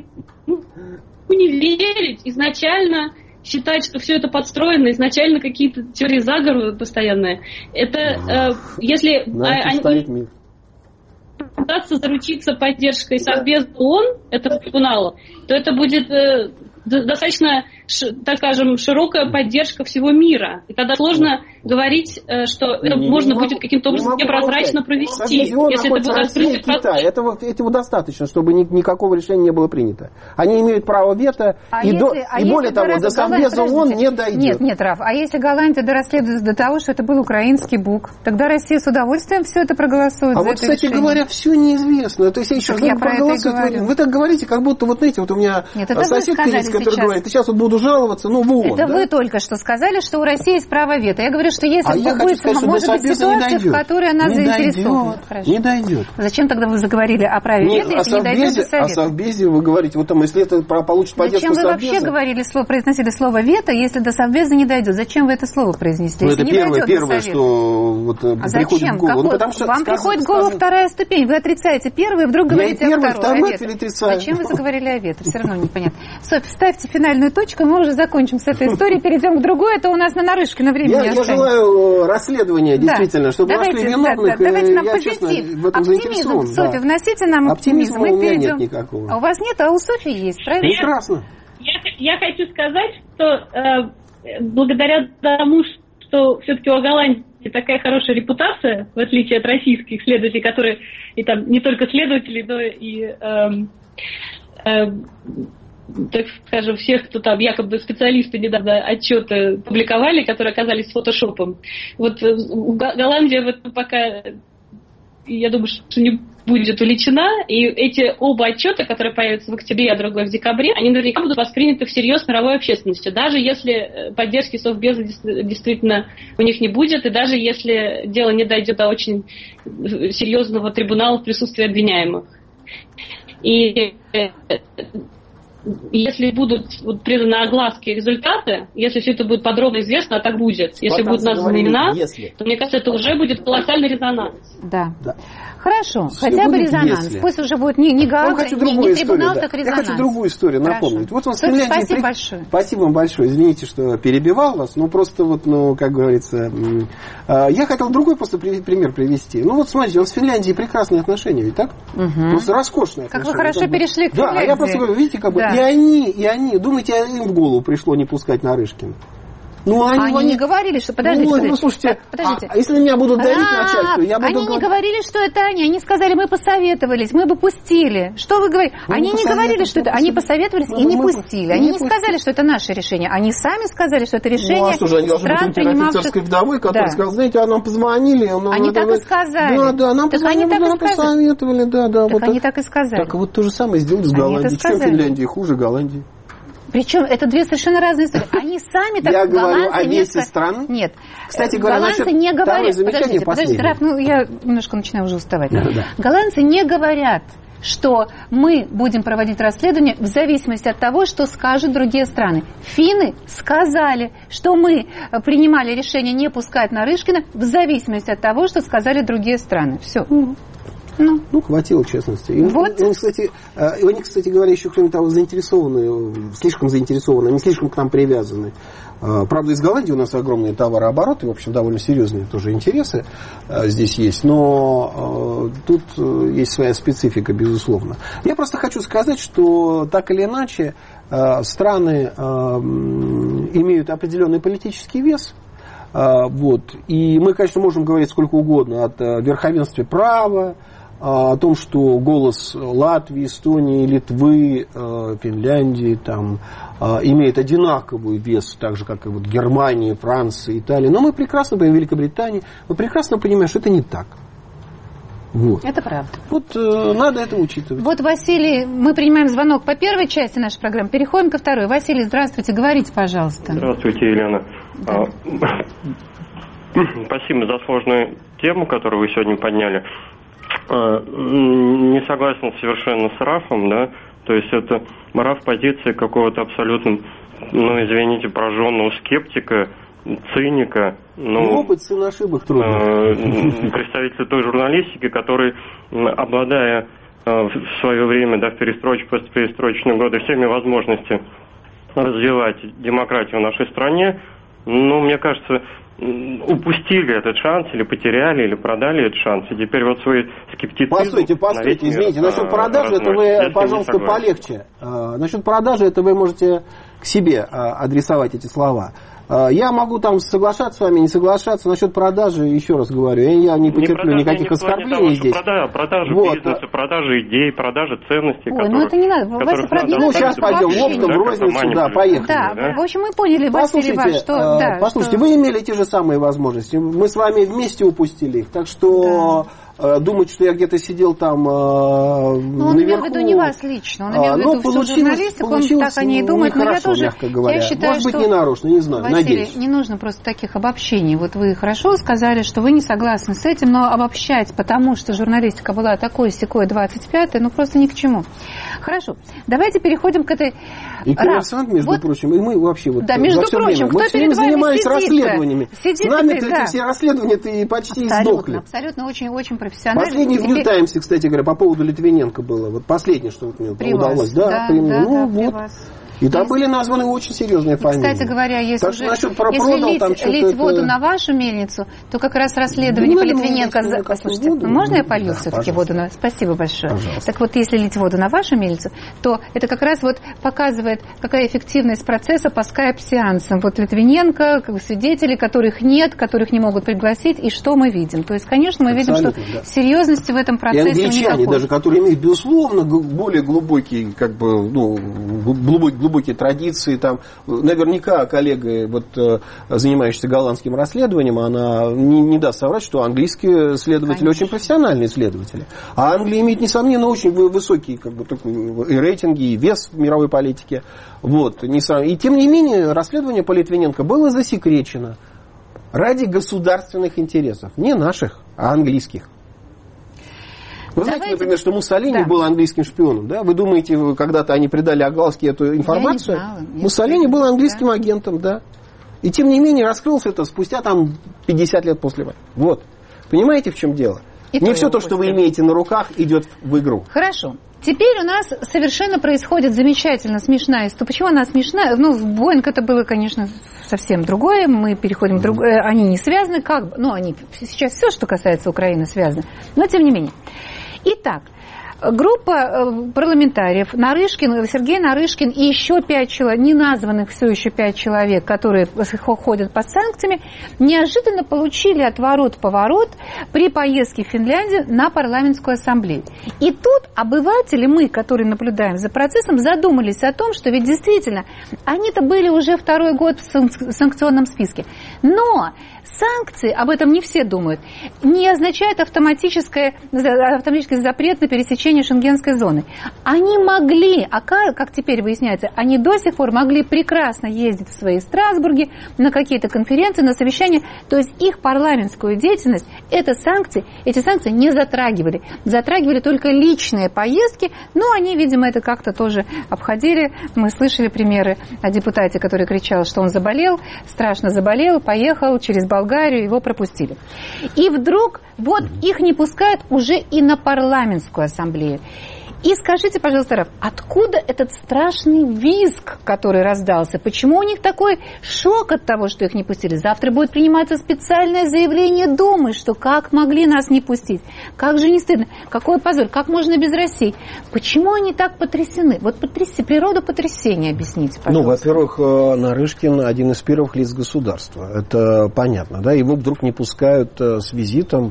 не верить, изначально считать, что все это подстроено, изначально какие-то теории заговора постоянные. Это э, если они пытаться заручиться поддержкой Совбеза ООН, этого трибунала, то это будет э, достаточно, так скажем, широкая поддержка всего мира. И тогда сложно говорить, что это не, можно не будет могу, каким-то образом непрозрачно провести. Если это будет открытый процесс. Этого, этого достаточно, чтобы ни, никакого решения не было принято. Они имеют право вето, а и, если, до, а и более того, до Совбеза ООН не дойдет. Нет, нет, Раф, а если Голландия дорасследуется до того, что это был украинский бук, тогда Россия с удовольствием все это проголосует а за вот, это кстати решение. говоря, все неизвестно. То есть я еще раз проголосуют. Вы так говорите, как будто вот знаете, вот у меня нет, соседка есть, которая говорит, ты сейчас вот буду жаловаться, ну в ООН. Это да? Вы только что сказали, что у России есть право вето. Я говорю, что если а будет, сказать, может быть ситуация, в которой она не заинтересована. Дойдет, не дойдет. Зачем тогда вы заговорили о праве вето, если не дойдет до Совета? О Совбезе вы говорите, вот там, если это получит поддержку Совбеза. Зачем вы Совбеза? вообще говорили, слово, произносили слово вето, если до Совбеза не дойдет? Зачем вы это слово произнесли? Ну, это первое, первое что вот, а приходит в голову. Ну, потому что вам скажем, приходит в голову скажем... вторая ступень. Вы отрицаете первую, вдруг говорите я первый, о второй. Второй, о вето. Зачем вы заговорили о вето? Все равно непонятно. Софья, ставьте финальную точку, мы уже закончим с этой историей, перейдем к другой. Это у нас на Нарышкино времени я, я желаю расследования, действительно, да. чтобы давайте, нашли виновных. Да, да, давайте нам я, позитив. Честно, в этом оптимизм, Софья, да. вносите нам оптимизм. Оптимизма у меня нет никакого. А у вас нет, а у Софьи есть, правильно? Прекрасно. Я, я хочу сказать, что э, благодаря тому, что все-таки у Голландии такая хорошая репутация, в отличие от российских следователей, которые и там не только следователи, но и э, э, так скажем, всех, кто там якобы специалисты недавно отчеты публиковали, которые оказались фотошопом. Вот Голландия в этом пока, я думаю, что не будет увлечена, и эти оба отчета, которые появятся в октябре, а другой в декабре, они наверняка будут восприняты всерьез мировой общественностью, даже если поддержки Совбеза действительно у них не будет, и даже если дело не дойдет до очень серьезного трибунала в присутствии обвиняемых. И если будут вот, признаны огласки результаты, если все это будет подробно известно, а так будет, если будут названы имена, если. то, мне кажется, это уже будет колоссальный резонанс. Да. да. Хорошо, Все хотя бы будет, резонанс. если. Пусть уже будет не, не Гаага, не, не трибунал, да. так резонанс. Я хочу другую историю напомнить. Вот, вот, Софья, спасибо при... большое. Спасибо вам большое. Извините, что перебивал вас. Ну, просто вот, ну, как говорится... Я хотел другой просто пример привести. Ну, вот смотрите, у нас с Финляндией прекрасные отношения, ведь так? Угу. Просто роскошные как отношения. Как вы хорошо как перешли к да, Финляндии. Да, я просто говорю, видите, как бы да. и они, и они, думаете, им в голову пришло не пускать Нарышкина? Ну, они, они, они не говорили, что... Подождите, ну, подождите. Ну, слушайте, подождите. А, если меня будут давить начальство, я буду... Они говорить... не говорили, что это они. Они сказали, мы посоветовались, мы бы пустили. Что вы говорите? Мы они не говорили, что это... Они посоветовались мы, и не мы, пустили. Мы они не не пустили. сказали, что это наше решение. Они сами сказали, что это решение ну, а что же, они должны стран, быть офицерской вдовой, которая да. сказала, знаете, а нам позвонили... А нам, они так давай... и сказали. Да, да, нам так позвонили, они так нам и сказали. посоветовали. Да, да, так вот они так. так и сказали. Так вот то же самое сделали с Голландией. Чем Финляндия хуже Голландии? Причем это две совершенно разные истории. Они сами так... Я говорю о весе страны. Нет. Кстати говоря, голландцы не говорят... Подождите, подождите, Раф, ну я немножко начинаю уже уставать. Да, да. Голландцы не говорят, что мы будем проводить расследование в зависимости от того, что скажут другие страны. Финны сказали, что мы принимали решение не пускать Нарышкина в зависимости от того, что сказали другие страны. Все. Ну. ну, хватило честности. И, вот. и, и, кстати, и они, кстати говоря, еще кроме того заинтересованы, слишком заинтересованы, они слишком к нам привязаны. Правда, из Голландии у нас огромные товарообороты, в общем, довольно серьезные тоже интересы здесь есть, но тут есть своя специфика, безусловно. Я просто хочу сказать, что так или иначе страны имеют определенный политический вес. Вот. И мы, конечно, можем говорить сколько угодно о верховенстве права, о том, что голос Латвии, Эстонии, Литвы, Финляндии там, имеет одинаковый вес, так же, как и вот Германия, Франция, Италия. Но мы прекрасно, в Великобритании, мы прекрасно понимаем, что это не так. Вот. Это правда. Вот э, надо это учитывать. Вот, Василий, мы принимаем звонок по первой части нашей программы, переходим ко второй. Василий, здравствуйте, говорите, пожалуйста. Здравствуйте, Елена. Да. Спасибо за сложную тему, которую вы сегодня подняли. Не согласен совершенно с Рафом, да, то есть это Раф позиции какого-то абсолютно, ну, извините, прожженного скептика, циника. Ну, опыт сын ошибок трудно. Представитель той журналистики, который, обладая в свое время, да, в перестроечные, постперестроечные годы, всеми возможностями развивать демократию в нашей стране, ну, мне кажется, упустили этот шанс, или потеряли, или продали этот шанс, и теперь вот свой скептицизм... Постойте, постойте, извините, насчет продажи это вы, пожалуйста, полегче. А, насчет продажи это вы можете к себе а, адресовать эти слова. А, я могу там соглашаться с вами, не соглашаться. Насчет продажи, еще раз говорю, я, я не потерплю не никаких оскорблений того, здесь. Продажа, продажа вот. бизнеса, продажа идей, продажа ценностей, Ой, которых... ну это не надо, Вася, правда, не Ну, надо. сейчас пойдем лоптом, в розницу, да, поехали. Да, да, в общем, мы поняли, Василий, ваш, что... Э, да, послушайте, что... вы имели те же самые возможности. Мы с вами вместе упустили их, так что... Да. Думать, что я где-то сидел там э, ну, он наверху. имел в виду не вас лично, он имел в виду всю журналистику, он так о ней думает, но я тоже, я считаю, может быть, что... не нарочно, не знаю, Василий, надеюсь. Не нужно просто таких обобщений. Вот вы хорошо сказали, что вы не согласны с этим, но обобщать, потому что журналистика была такой-сякой двадцать пятой, ну просто ни к чему. Хорошо, давайте переходим к этой... И коммерсант, между вот... прочим, и мы вообще вот... Да, между прочим, кто перед вами занимались сидит, расследованиями. Сидит, с нами да. эти все расследования-то и почти абсолютно, издохли. Абсолютно, очень-очень профессионально. Последний в Нью-Таймсе, кстати говоря, по поводу Литвиненко было. Вот последнее, что вот мне при удалось. Вас. Да, да, при... да, ну, да, вот. при вас. И там были названы очень серьезные фамилии. Кстати говоря, если, уже, если продал, лить, там лить это... воду на вашу мельницу, то как раз расследование да, по Литвиненко... За... Послушайте, воду? можно я полью да, все-таки воду на... Спасибо большое. Пожалуйста. Так вот, если лить воду на вашу мельницу, то это как раз вот показывает, какая эффективность процесса по скайп-сеансам. Вот Литвиненко, свидетелей, которых нет, которых не могут пригласить, и что мы видим. То есть, конечно, мы абсолютно, видим, что да. серьезности в этом процессе никакой. И англичане даже, которые имеют, безусловно, более глубокие, как бы, ну, глубокие, глубокие традиции. Там, наверняка коллега, вот, занимающаяся голландским расследованием, она не, не даст соврать, что английские следователи Конечно. Очень профессиональные следователи. А Англия имеет, несомненно, очень высокие как бы, и рейтинги, и вес в мировой политике. Вот, не сам... И тем не менее, расследование по Литвиненко было засекречено ради государственных интересов. Не наших, а английских. Вы Давайте... знаете, например, что Муссолини да. был английским шпионом, да? Вы думаете, когда-то они придали огласке эту информацию? Я не знала, Муссолини был английским да. агентом, да. И тем не менее раскрылось это спустя там пятьдесят лет после войны. Вот. Понимаете, в чем дело? И не все то, что вы имеете на руках, идет в игру. Хорошо. Теперь у нас совершенно происходит замечательно смешная история. Почему она смешная? Ну, в Боинг это было, конечно, совсем другое. Мы переходим в другое. Они не связаны. Как? Ну, они сейчас все, что касается Украины, связано. Но тем не менее. Итак, группа парламентариев, Нарышкин, Сергей Нарышкин и еще пять человек, не названных все еще пять человек, которые ходят под санкциями, неожиданно получили отворот-поворот при поездке в Финляндию на парламентскую ассамблею. И тут обыватели, мы, которые наблюдаем за процессом, задумались о том, что ведь действительно они-то были уже второй год в санкционном списке. Но санкции, об этом не все думают, не означают автоматический запрет на пересечение шенгенской зоны. Они могли, а как теперь выясняется, они до сих пор могли прекрасно ездить в свои Страсбурге на какие-то конференции, на совещания, то есть их парламентскую деятельность, это санкции, эти санкции не затрагивали. Затрагивали только личные поездки, но они, видимо, это как-то тоже обходили. Мы слышали примеры о депутате, который кричал, что он заболел, страшно заболел, поехал через Болгарию, его пропустили. И вдруг вот их не пускают уже и на парламентскую ассамблею. И скажите, пожалуйста, Раф, откуда этот страшный визг, который раздался? Почему у них такой шок от того, что их не пустили? Завтра будет приниматься специальное заявление Думы, что как могли нас не пустить? Как же не стыдно? Какой позор? Как можно без России? Почему они так потрясены? Вот потряси, природу потрясения объясните, пожалуйста. Ну, во-первых, Нарышкин один из первых лиц государства. Это понятно, да? Его вдруг не пускают с визитом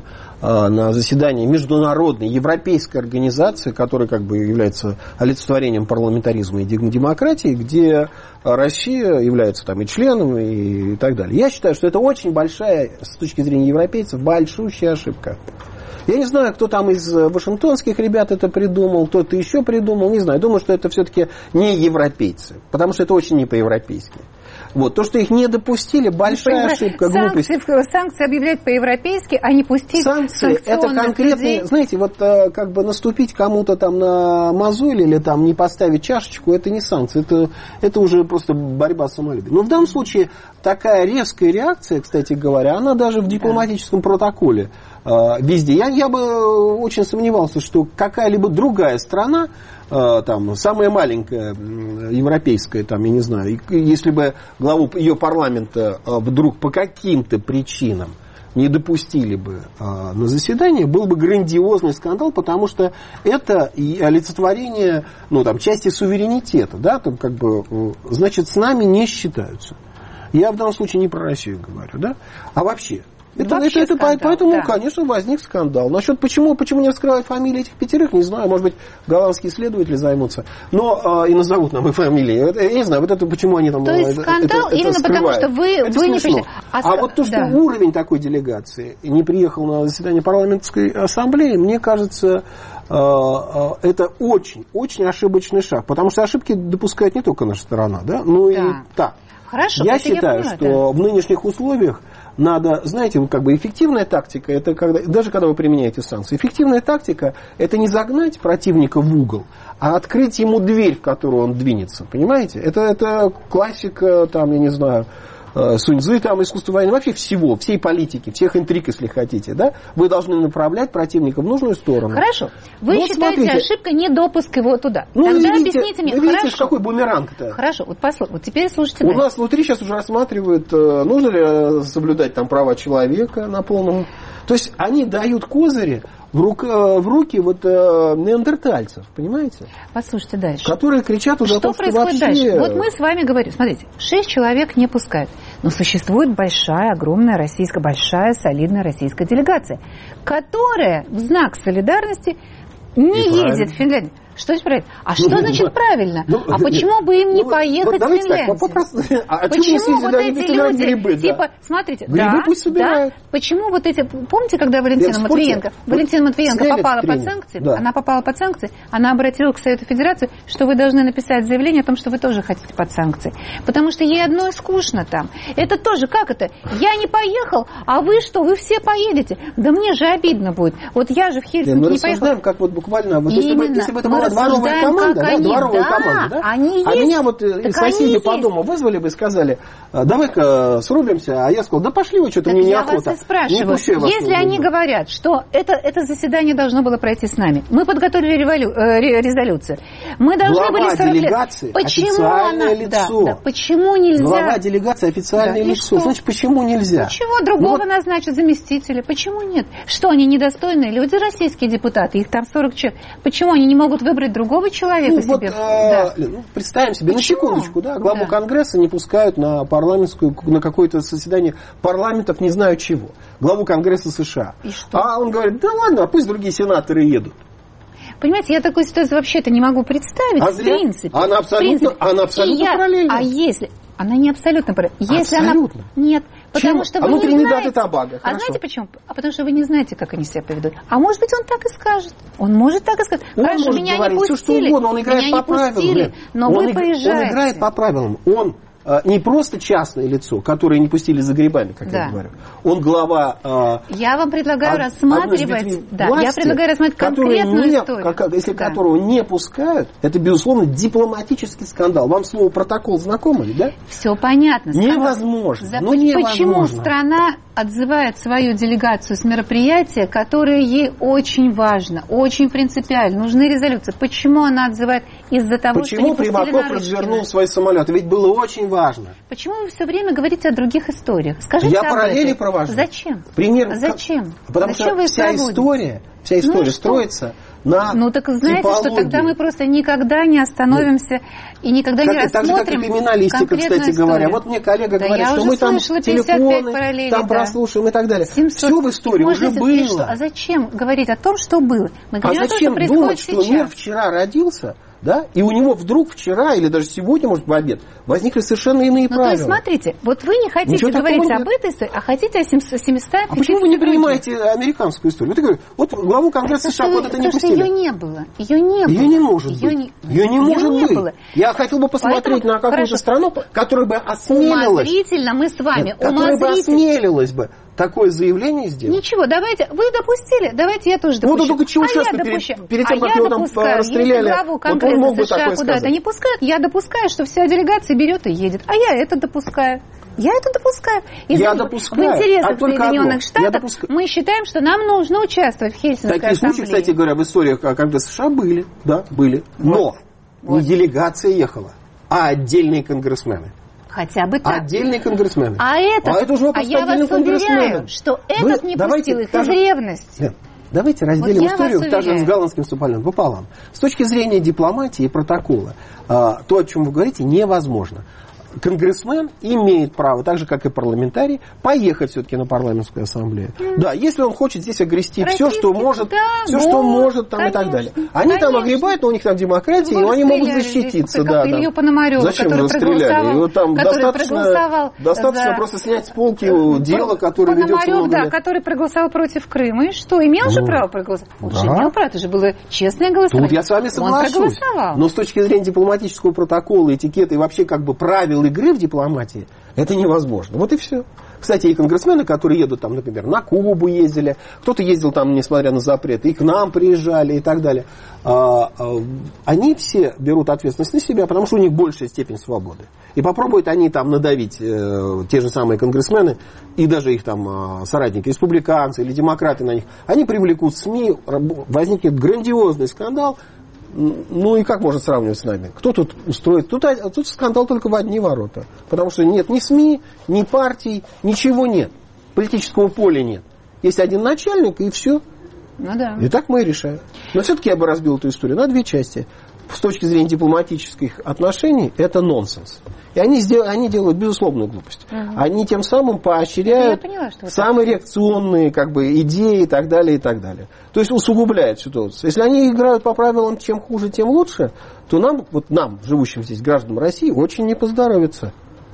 на заседании международной европейской организации, которая как бы является олицетворением парламентаризма и демократии, где Россия является там и членом, и, и так далее. Я считаю, что это очень большая, с точки зрения европейцев, большущая ошибка. Я не знаю, кто там из вашингтонских ребят это придумал, кто-то еще придумал, не знаю. Думаю, что это все-таки не европейцы, потому что это очень не по-европейски. Вот. То, что их не допустили, большая ошибка, глупость. Санкции, санкции объявлять по-европейски, а не пустить санкции. Это конкретные, людей. Знаете, вот как бы наступить кому-то там на мозоль или там не поставить чашечку, это не санкции, это, это уже просто борьба с самолюбием. Но в данном случае такая резкая реакция, кстати говоря, она даже в дипломатическом да. протоколе э, везде. Я, я бы очень сомневался, что какая-либо другая страна, там, самая маленькая европейская, там, я не знаю, если бы главу ее парламента вдруг по каким-то причинам не допустили бы на заседание, был бы грандиозный скандал, потому что это и олицетворение, ну, там, части суверенитета, да, там, как бы, значит, с нами не считаются. Я в данном случае не про Россию говорю, да, а вообще. Это, это, это, скандал, поэтому, да. конечно, возник скандал. Насчет почему, почему не раскрывают фамилии этих пятерых, не знаю. Может быть, голландские исследователи займутся. Но э, и назовут нам их фамилии. Это, я не знаю, вот это почему они там... То есть скандал это, это, именно это потому, что вы, это вы не пришли. А, а вот то, что да. уровень такой делегации не приехал на заседание парламентской ассамблеи, мне кажется, э, э, это очень, очень ошибочный шаг. Потому что ошибки допускает не только наша сторона, да, но да. и так. Хорошо, я считаю, я понимаю, что да. в нынешних условиях надо, знаете, вот как бы эффективная тактика, это когда, даже когда вы применяете санкции, эффективная тактика это не загнать противника в угол, а открыть ему дверь, в которую он двинется, понимаете? Это, это классика, там, я не знаю, Сунь Цзы, там, искусство войны, вообще всего, всей политики, всех интриг, если хотите, да? Вы должны направлять противника в нужную сторону. Хорошо. Вы вот считаете смотрите. ошибкой недопуск его туда. Ну, Тогда видите, объясните мне. Вы видите, хорошо. какой бумеранг-то? Хорошо, вот, послушайте, вот теперь слушайте. У дальше. нас внутри сейчас уже рассматривают, нужно ли соблюдать там права человека на полном... То есть они дают козыри в, рука, в руки вот э, неандертальцев, понимаете? Послушайте дальше. Которые кричат уже что о том, что происходит вообще... дальше? Вот мы с вами говорим, смотрите, шесть человек не пускают. Но существует большая, огромная российская, большая, солидная российская делегация, которая в знак солидарности не И едет правильно. в Финляндию. Что здесь правильно? А ну, что ну, значит ну, правильно? ну, а почему бы им не ну, поехать вот, в Финляндию? Так, вопрос, а почему вот эти люди, грибы, типа, да? смотрите, грибы да, пусть собирают. да, почему вот эти, помните, когда Валентина Матвиенко, Валентина Матвиенко попала под санкции, да. она попала под санкции, она обратилась к Совету Федерации, что вы должны написать заявление о том, что вы тоже хотите под санкции. Потому что ей одной скучно там. Это тоже, как это? Я не поехал, а вы что, вы все поедете? Да мне же обидно будет. Вот я же в Хельсинки мы не поехала. рассуждаем, как вот буквально, вот если, бы, если бы это мы была дворовая команда, да, они, дворовая да, команда, да? Они а есть, меня вот соседи по дому вызвали бы и сказали, давай-ка срубимся, а я сказал, да пошли вы, что-то так мне я неохота. вас и спрашиваю, Не если они говорят, что это, это заседание должно было пройти с нами, мы подготовили револю, э, резолюцию, мы должны глава были сорок делегации, лет. Почему официальное она, лицо. Да, да, почему нельзя? Глава делегации официальное да, лицо. Значит, почему нельзя? Ничего, другого ну, назначат заместителя. Почему нет? Что, они недостойные? Люди российские депутаты, их там сорок человек. Почему они не могут выбрать другого человека ну, себе? Вот, да. э, ну, представим себе, Почему? на секундочку, да, главу да. Конгресса не пускают на парламентскую, на какое-то заседание парламентов, не знаю чего. Главу Конгресса США. И что? А он говорит, да ладно, пусть другие сенаторы едут. Понимаете, я такую ситуацию вообще-то не могу представить, а в принципе. Она абсолютно, принципе. Она абсолютно я, параллельна. А если... Она не абсолютно параллельна. Если абсолютно. Она... Нет. Потому Чего? что а вы внутренние не знаете. даты Тобаго. А знаете почему? А потому что вы не знаете, как они себя поведут. А может быть, он так и скажет. Он может так и сказать. Он Хорошо, может меня говорить не пустили. все, что угодно. Он играет меня по не правилам. Пустили, но он вы иг... поезжаете. Он играет по правилам. Он э, не просто частное лицо, которое не пустили за грибами, как да. я говорю. Он глава... Э, я вам предлагаю од... рассматривать... Да, власти, я предлагаю рассматривать конкретную не, историю. Как, если да. которого не пускают, это, безусловно, дипломатический скандал. Вам слово протокол знакомо, да? Все понятно. Невозможно. За... Ну, невозможно. Почему страна отзывает свою делегацию с мероприятия, которое ей очень важно, очень принципиально, нужны резолюции? Почему она отзывает из-за того, Почему что не пустили Примаков развернул свой самолет? Ведь было очень важно. Почему вы все время говорите о других историях? Скажите Я об параллели этом. провожу. Зачем? Пример... Зачем? Потому Зачем что вы вся проводите? история Вся история ну, строится на Ну так знаете, типологии. что тогда мы просто никогда не остановимся ну, и никогда как, не рассмотрим так же, как и криминалистика, кстати историю. говоря. Вот мне коллега да говорит, что мы там телефоны параллелей, там да. прослушаем и так далее. семьсот Все в истории уже было. Что? А зачем говорить о том, что было? Мы говорим а о том, зачем что думать, сейчас. что мир вчера родился, да, и у него вдруг вчера или даже сегодня, может, в обед, возникли совершенно иные ну, правила. То есть, смотрите, вот вы не хотите Ничего говорить об этой истории, а хотите о семистах. А почему вы не принимаете американскую историю? Вот, я говорю, вот главу Конгресса США вот это не пустили. Потому что ее не было. Ее не было. Ее не может ее быть. Не, ее не может ее быть. Не было. Я хотел бы посмотреть Поэтому, на какую-то хорошо, страну, которая бы осмелилась. Умозрительно мы с вами. Нет, которая бы осмелилась бы такое заявление сделать. Ничего, давайте, вы допустили, давайте я тоже допущу. Ну, только чего а сейчас я перед, перед тем, а как его там расстреляли, главу вот он мог бы такое куда-то сказать. Не пускают, я допускаю, что вся делегация берет и едет. А я это допускаю. Я это допускаю. И я в, допускаю. В интересах а Соединенных Штатов допуска... мы считаем, что нам нужно участвовать в Хельсинкской Такие ассамблее. случаи, кстати говоря, в историях Конгресса США были. Да, были. Но вот. не делегация ехала, а отдельные конгрессмены. Хотя бы так. Отдельные конгрессмены. А, этот, а, это уже а я вас уверяю, что этот Вы, не пустил их из ревности. Нет, давайте разделим вот историю даже с голландским Саполем пополам. С точки зрения дипломатии и протокола, то, о чем вы говорите, невозможно. Конгрессмен имеет право, так же, как и парламентарий, поехать все-таки на парламентскую ассамблею. Mm. Да, если он хочет здесь огрести все, что может, да, все, что может там, конечно, и так далее. Они конечно. там огребают, но у них там демократия, и они могут защититься. Здесь, да, Илью да. Пономарёва, Зачем который расстреляли? Его там достаточно, достаточно за... просто снять с полки дело, которое ведется много да, лет. который проголосовал против Крыма. И что, имел ну, же право проголосовать? Он да. же имел право, это же было честное голосование. Тут я с вами соглашусь. Но с точки зрения дипломатического протокола, этикета и вообще как бы правил игры в дипломатии, это невозможно. Вот и все. Кстати, и конгрессмены, которые едут, там, например, на Кубу ездили, кто-то ездил там, несмотря на запреты, и к нам приезжали и так далее. Они все берут ответственность на себя, потому что у них большая степень свободы. И попробуют они там надавить, те же самые конгрессмены, и даже их там соратники, республиканцы или демократы на них, они привлекут СМИ, возникнет грандиозный скандал. Ну и как можно сравнивать с нами? Кто тут устроит? Тут, тут скандал только в одни ворота. Потому что нет ни СМИ, ни партий, ничего нет. Политического поля нет. Есть один начальник, и все. Ну да. И так мы и решаем. Но все-таки я бы разбил эту историю на две части. С точки зрения дипломатических отношений, это нонсенс. И они, сдел... они делают безусловную глупость. Угу. Они тем самым поощряют поняла, самые реакционные как бы, идеи и так далее, и так далее. То есть усугубляют ситуацию. Если они играют по правилам чем хуже, тем лучше, то нам, вот нам, живущим здесь гражданам России, очень не поздоровится.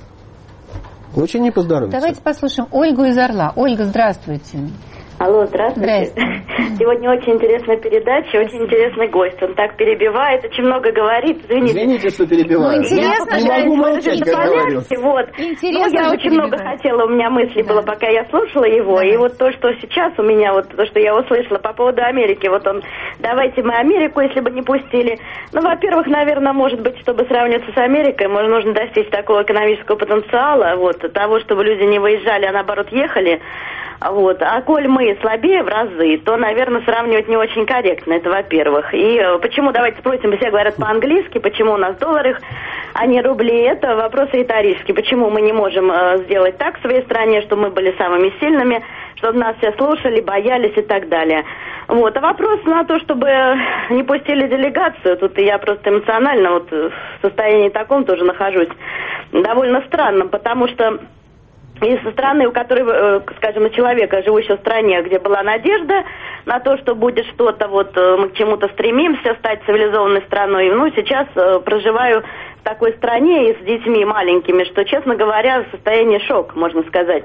Очень не поздоровится. Давайте послушаем Ольгу из Орла. Ольга, здравствуйте. Алло, здравствуйте. здравствуйте. Сегодня очень интересная передача, очень интересный гость. Он так перебивает, очень много говорит. Извините, Извините что перебиваю. Ну, интересно, не могу молчать, как говорю. Вот. Интересно, ну, я очень много хотела, у меня мысли да. было, пока я слушала его. Да. И вот то, что сейчас у меня, вот то, что я услышала по поводу Америки. Вот он, давайте мы Америку, если бы не пустили. Ну, во-первых, наверное, может быть, чтобы сравниваться с Америкой, нужно достичь такого экономического потенциала, вот, того, чтобы люди не выезжали, а наоборот ехали. Вот. А коль мы слабее в разы, то, наверное, сравнивать не очень корректно, это во-первых. И почему, давайте спросим, все говорят по-английски, почему у нас в долларах, а не рубли, это вопрос риторический. Почему мы не можем э, сделать так в своей стране, чтобы мы были самыми сильными, чтобы нас все слушали, боялись и так далее. Вот. А вопрос на то, чтобы не пустили делегацию, тут я просто эмоционально вот в состоянии таком тоже нахожусь, довольно странным, потому что из страны, у которой, скажем, человека, живущего в стране, где была надежда на то, что будет что-то, вот мы к чему-то стремимся, стать цивилизованной страной. Ну, сейчас проживаю в такой стране и с детьми маленькими, что, честно говоря, состояние шок, можно сказать.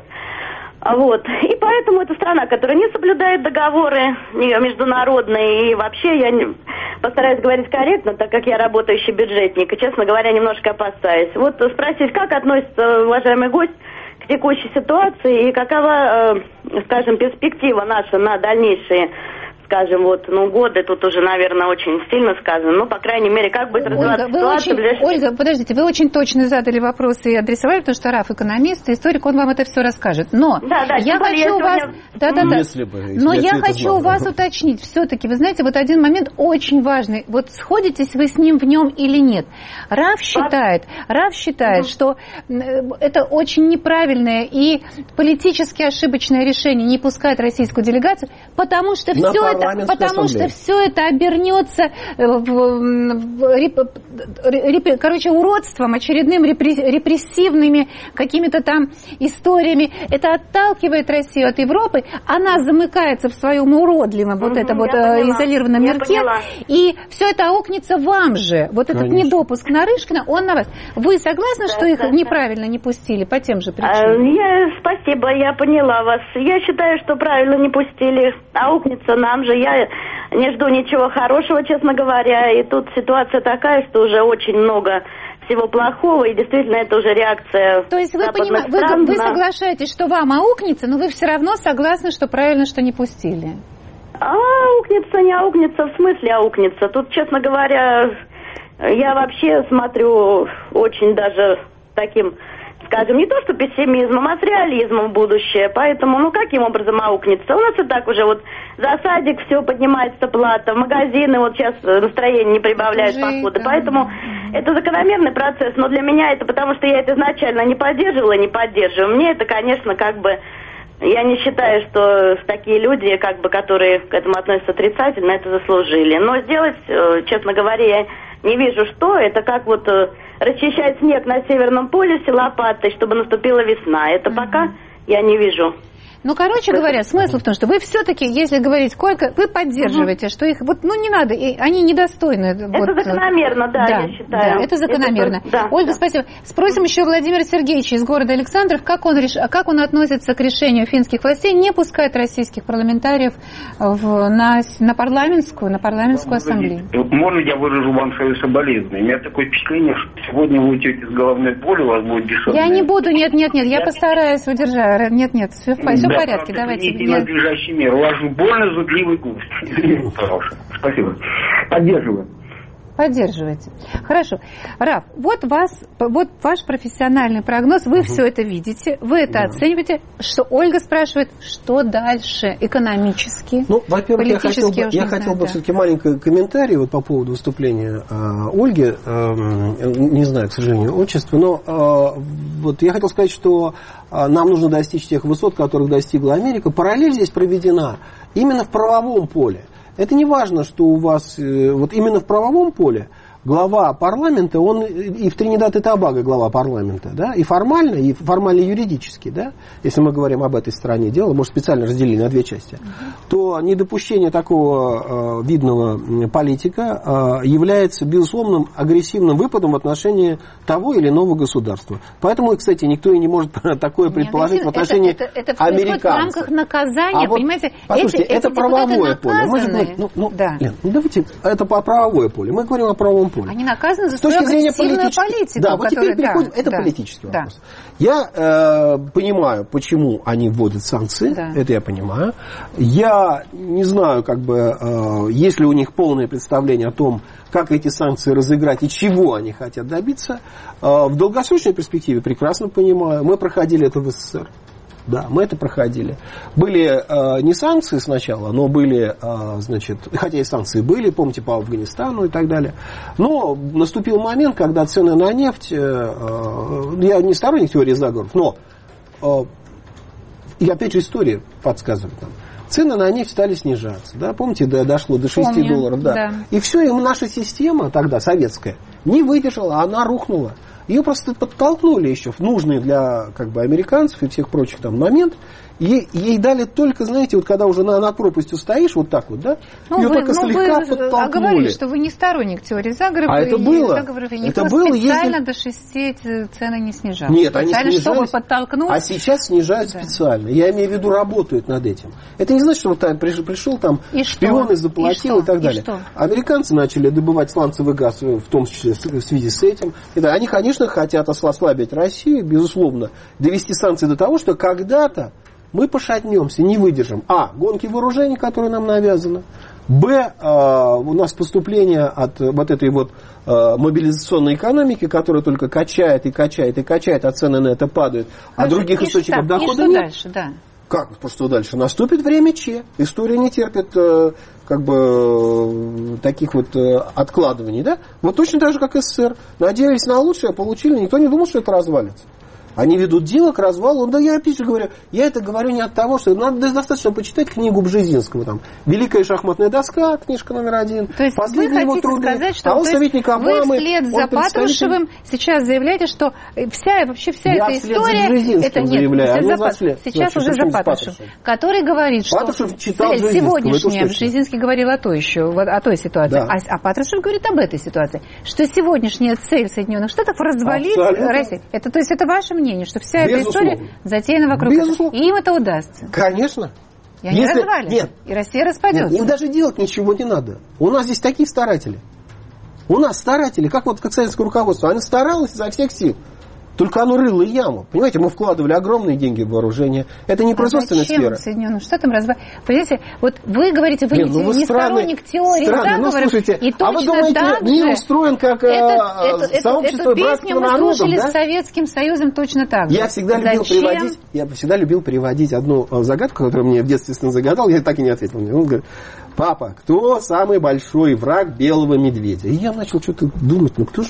Вот. И поэтому это страна, которая не соблюдает договоры международные, и вообще я не... постараюсь говорить корректно, так как я работающий бюджетник, и, честно говоря, немножко опасаюсь. Вот спросить, как относится уважаемый гость к текущей ситуации и какова, э, скажем, перспектива наша на дальнейшие, скажем, вот, ну, годы, тут уже, наверное, очень сильно сказано, ну, по крайней мере, как будет развиваться Ольга, ситуация. Очень, ближайшие... Ольга, подождите, вы очень точно задали вопросы и адресовали, потому что Раф экономист, историк, он вам это все расскажет. Но да, да, я хочу я у вас... сегодня... Да, да, да. Если бы, если Но я, я хочу знал. у вас уточнить, все-таки, вы знаете, вот один момент очень важный. Вот сходитесь вы с ним в нем или нет. Раф считает, Раф считает, угу. что это очень неправильное и политически ошибочное решение не пускать российскую делегацию, потому что все это парламентскую потому ассамблею. что все это обернется, в, в, реп, реп, короче, уродством, очередным репрессивными какими-то там историями. Это отталкивает Россию от Европы, она замыкается в своем уродливом вот угу, это вот поняла, изолированном мирке, и все это аукнется вам же. Вот Конечно. Этот недопуск Нарышкина, он на вас. Вы согласны, да, что их да, неправильно не пустили по тем же А, причинам? я, спасибо, я поняла вас. Я считаю, что правильно не пустили. Аукнется нам же. Я не жду ничего хорошего, честно говоря. И тут ситуация такая, что уже очень много всего плохого, и действительно это уже реакция. То есть вы, западных понима... стран вы, вы на... соглашаетесь, что вам аукнется, но вы все равно согласны, что правильно, что не пустили? А аукнется, не аукнется, в смысле аукнется? Тут, честно говоря, я вообще смотрю очень даже таким, скажем, не то что пессимизмом, а с реализмом в будущее. Поэтому, ну, каким образом аукнется? У нас и так уже вот за садик все поднимается плата, магазины вот сейчас настроение не прибавляют походы. Да. Поэтому это закономерный процесс. Но для меня это потому, что я это изначально не поддерживала и не поддерживаю. Мне это, конечно, как бы... Я не считаю, что такие люди, как бы, которые к этому относятся отрицательно, это заслужили. Но сделать, честно говоря, я не вижу, что. Это как вот расчищать снег на Северном полюсе лопатой, чтобы наступила весна. Это пока я не вижу. Ну, короче говоря, смысл в том, что вы все-таки, если говорить сколько, вы поддерживаете, угу. что их, вот, ну, не надо, и они недостойны. Это вот, закономерно, да, да, я считаю. Да, это закономерно. Это, да, Ольга, да. спасибо. Спросим еще Владимира Сергеевича из города Александров, как он, реш... как он относится к решению финских властей не пускать российских парламентариев в... на... на парламентскую, на парламентскую ассамблею. Можно я выражу вам свои соболезнования? У меня такое впечатление, что сегодня вы уйдете с головной боли, у вас будет бессонная. Я не буду, нет, нет, нет, я постараюсь удержать. Нет, нет, все в, все в порядке, давайте. Я... надлежащий мер. У вас же больно зудливый густ. Спасибо. Поддерживаю. Поддерживаете. Хорошо. Раф, вот вас, вот ваш профессиональный прогноз, вы угу. все это видите, вы это да. оцениваете. Что Ольга спрашивает, что дальше экономически? Ну, во-первых, я хотел бы, я, я хотел бы да. все-таки маленький комментарий вот по поводу выступления э, Ольги. Э, не знаю, к сожалению, отчество, но э, вот я хотел сказать, что э, нам нужно достичь тех высот, которых достигла Америка. Параллель здесь проведена именно в правовом поле. Это не важно, что у вас вот именно в правовом поле глава парламента, он и в Тринидад и Тобаго глава парламента, да, и формально, и формально юридически, да, если мы говорим об этой стороне дела, может, специально разделили на две части, uh-huh. то недопущение такого э, видного политика э, является, безусловным, агрессивным выпадом в отношении того или иного государства. Поэтому, кстати, никто и не может такое предположить в отношении это, это, это американцев. Это в рамках наказания, а понимаете? Вот, послушайте, эти, это эти правовое поле. Мы же говорим, ну, ну, да. Лен, ну, давайте, это правовое поле. Мы говорим о правовом поле. Они наказаны за свою агрессивную политику. Да, вот теперь переходим. Да, это да, политический да. вопрос. Я э, понимаю, почему они вводят санкции. Да. Это я понимаю. Я не знаю, как бы, э, есть ли у них полное представление о том, как эти санкции разыграть и чего они хотят добиться. Э, в долгосрочной перспективе прекрасно понимаю. Мы проходили это в СССР. Да, мы это проходили. Были э, не санкции сначала, но были, э, значит, хотя и санкции были, помните, по Афганистану и так далее. Но наступил момент, когда цены на нефть, э, э, я не сторонник теории заговоров, но, э, и опять же история подсказывает нам, цены на нефть стали снижаться. Да? Помните, да, дошло до шести Помню, долларов. Да. Да. И все, и наша система тогда, советская, не выдержала, она рухнула. Ее просто подтолкнули еще в нужный для как бы, американцев и всех прочих там момент. Ей, ей дали только, знаете, вот когда уже на, над пропастью стоишь, вот так вот, да, ну, ее вы, только ну, слегка вы подтолкнули. говорили, что вы не сторонник теории заговоров. А это и было. Заговоров, и это никто было, специально если... до шести эти цены не снижал. Нет, они снижались. Чтобы подтолкнуть. А сейчас снижают да. специально. Я имею в виду, работают над этим. Это не значит, что вот там пришел, пришел там и шпион и заплатил и, и так далее. И американцы начали добывать сланцевый газ, в том числе в связи с этим. Это, они, конечно, хотят ослабить Россию, безусловно, довести санкции до того, что когда-то мы пошатнемся, не выдержим. А. Гонки вооружений, которые нам навязаны. Б. Э, у нас поступление от вот этой вот э, мобилизационной экономики, которая только качает и качает и качает, а цены на это падают, а Хорошо, других источников что, дохода и нет. Дальше, да. Как? Что дальше? Наступит время Че. История не терпит э, как бы э, таких вот э, откладываний. Да? Вот точно так же, как СССР. Надеялись на лучшее, получили. Никто не думал, что это развалится. Они ведут дело к развалу. Да я опять же говорю, я это говорю не от того, что надо достаточно почитать книгу Бжезинского. Там, «Великая шахматная доска», книжка номер один. То есть последние вы его труды. Сказать, что а он советник Обамы. Вы вслед за Патрушевым сейчас заявляете, что вся, вообще вся я эта история... Это нет, заявляю. вслед А за за вслед. Сейчас Значит, уже за Патрушевым. Который говорит, что Патрушев читал цель сегодняшняя... Бжезинского, Бжезинский говорил о той еще, о той ситуации. Да. А, а Патрушев говорит об этой ситуации. Что сегодняшняя цель Соединенных Штатов развалить Абсолютно. Россию. Это, то есть это ваше мнение, что вся эта Безусловно. история затеяна вокруг этого. И им это удастся. Конечно. И они Если... развалят. Нет. И Россия распадется. Нет, им даже делать ничего не надо. У нас здесь такие старатели. У нас старатели, как вот как советское руководство, оно старалось изо всех сил. Только оно рыло яму. Понимаете, мы вкладывали огромные деньги в вооружение. Это не а производственная зачем сфера. Соединенным Штатам развалить? Понимаете, вот вы говорите, вы Нет, не, ну вы не странный, сторонник теории странный. заговоров, Ну, слушайте, и точно а вы думаете, так мир же устроен как это, это, это, сообщество эту братства песню мы народов, слушали да? с Советским Союзом точно так же. Я всегда любил Зачем? приводить, я всегда любил приводить одну загадку, которую мне в детстве сын загадал, я так и не ответил. Он говорит: папа, кто самый большой враг белого медведя? И я начал что-то думать, ну кто же?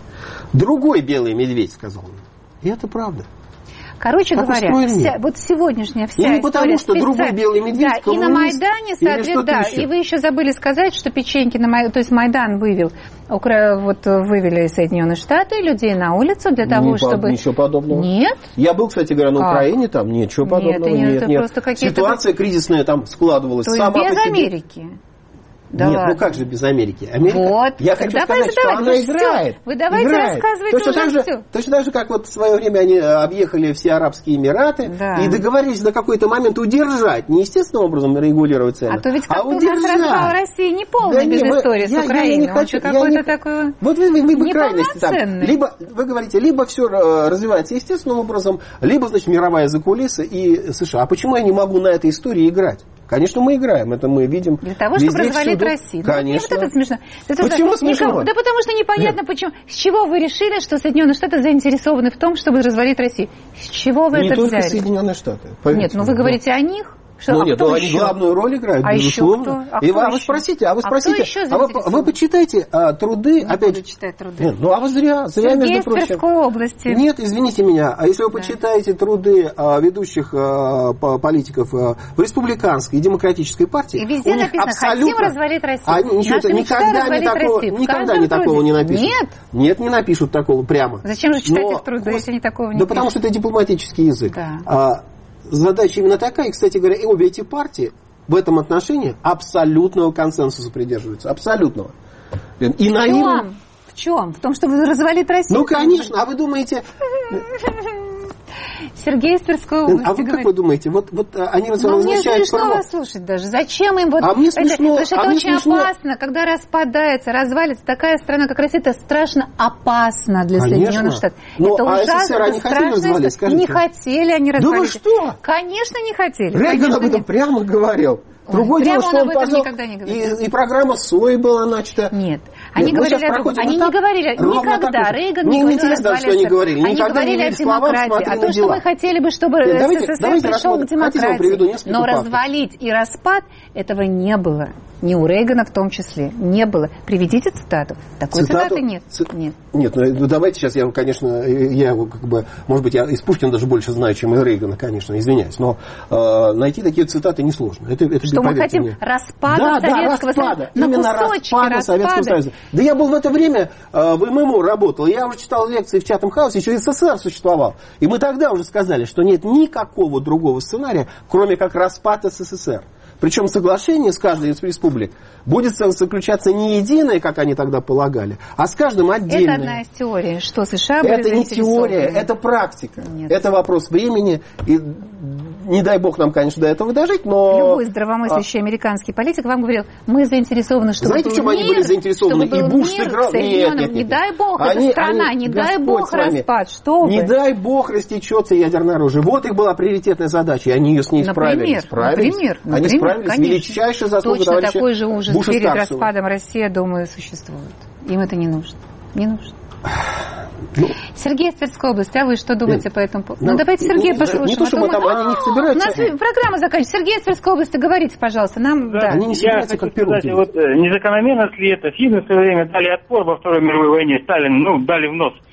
Другой белый медведь, сказал он. И это правда. Короче как говоря, вся, вот сегодняшняя вся и не история... потому, что специально, другой белый медведь, да, и на Майдане, соответственно, да, еще. И вы еще забыли сказать, что печеньки на Майдане, то есть Майдан вывел, вот вывели Соединенные Штаты людей на улицу для того, не, чтобы... Ничего подобного. Нет? Я был, кстати говоря, на как? Украине, там ничего подобного. Нет, нет, это нет. Просто какие-то... Ситуация кризисная там складывалась то сама без по себе. Америки? Да Нет, ладно. ну как же без Америки? Америка, вот. я хочу давайте, сказать, что давайте, она ну играет. Все. Вы давайте играет. рассказывайте точно уже так же, все. Точно так же, как вот в свое время они объехали все Арабские Эмираты да. и договорились на какой-то момент удержать, не естественным образом регулировать цены, а то ведь как-то а удержать. у нас развал России не полный да без не, истории я, с Украиной. Я, я не хочу, какой-то не... такой Вот вы, вы, вы, вы крайности там. Неполноценный. Либо, вы говорите, либо все развивается естественным образом, либо, значит, мировая закулиса и США. А почему я не могу на этой истории играть? Конечно, мы играем, это мы видим. Для того, чтобы развалить всюду. Россию. Конечно. Ну, вот это смешно. Это почему что, смешно? Никому, да потому что непонятно, Нет. почему. С чего вы решили, что Соединенные Штаты заинтересованы в том, чтобы развалить Россию? С чего вы не это только взяли? Соединенные Штаты. Нет, ну вы говорите о них. Что, ну а нет, кто ну, еще? они главную роль играют, а безусловно. Еще кто? А И кто а еще? вы спросите, а вы спросите, а, кто еще а вы, вы почитайте а, труды, не опять буду читать труды. Нет, ну а вы зря, зря между прочим. Тверской области. Нет, извините меня, а если вы да. почитаете труды а, ведущих а, политиков а, в республиканской и демократической партии, и везде у них написано: абсолютно... хотим развалить Россию. Они ничего, никогда не такого, никогда не такого не напишут. Нет? Нет, не напишут такого прямо. Зачем же читать Но, их труды, если они такого не Да пишут? потому что это дипломатический язык. Да. А, задача именно такая, и, кстати говоря, и обе эти партии в этом отношении абсолютного консенсуса придерживаются. Абсолютного. И в наивно... чем? В чем? В том, чтобы развалить Россию? Ну, конечно. А вы думаете... Сергей из Тверской области. А вы говорит. как вы думаете? Вот, вот они ну, возвращают мне смешно форму. вас слушать даже. Зачем им вот... А мне смешно. Потому что а это мне очень смешно. опасно, когда распадается, развалится такая страна, как Россия. Это страшно опасно для Конечно. Соединенных Штатов. Но, это а ужасно, СССР это они хотели развалить, страшно. скажите? Не хотели они развалить. Да вы что? Конечно, не хотели. Рейган Конечно, об этом нет. прямо говорил. Другое дело, что он пожал, и, и программа СОИ была начата. Нет, они Нет, говорили о другом. Они не говорили никогда. Рейган не говорил, интересно, что они говорили. Они говорили о демократии. А то, что мы хотели бы, чтобы СССР пришел к демократии. Но развалить и распад, этого не было. Ни у Рейгана в том числе. Не было. Приведите цитату. Такой Цитату? цитаты нет. Ц... Нет. Нет, ну давайте сейчас я, конечно, я его как бы, может быть, я из Пушкина даже больше знаю, чем из Рейгана, конечно, извиняюсь, но э, найти такие цитаты несложно. Это, это, что мы хотим мне. распада да, Советского да, распада. Союза. На Именно кусочки распада, распада Советского Союза. Да я был в это время э, в ММО работал, я уже читал лекции в Чатам Хаусе, еще СССР существовал. И мы тогда уже сказали, что нет никакого другого сценария, кроме как распад СССР. Причем соглашение с каждой из республик будет заключаться не единое, как они тогда полагали, а с каждым отдельно. Это одна из теорий, что США были Это не теория, это практика. Нет. Это вопрос времени. И не дай бог нам, конечно, до этого дожить, но... Любой здравомыслящий а... американский политик вам говорил, мы заинтересованы, чтобы Знаете, был чем мир, они были заинтересованы? чтобы И был Буш мир сыграл... Нет, нет, нет, не нет. дай бог, они, это страна, они, не дай Господь бог распад, что Не вы? дай бог растечется ядерное оружие. Вот их была приоритетная задача, и они ее с ней например, справились. справились. Например, они например, справились. конечно. Величайшая заслуга Точно товарища такой же ужас Буша перед старшего. распадом России, думаю, существует. Им это не нужно. Не нужно. Ну, Сергей из Тверской области, а вы что думаете нет, по этому поводу? Ну, ну давайте Сергея ну, послушаем. Не то, что мы там, они не собираются. У нас программа заканчивается. Сергей из Тверской области, говорите, пожалуйста. Нам, да, да. Они не собираются, как перу. Вот, незакономерно ли это? Финны в свое время дали отпор во Второй мировой войне. Сталин, ну, дали в нос.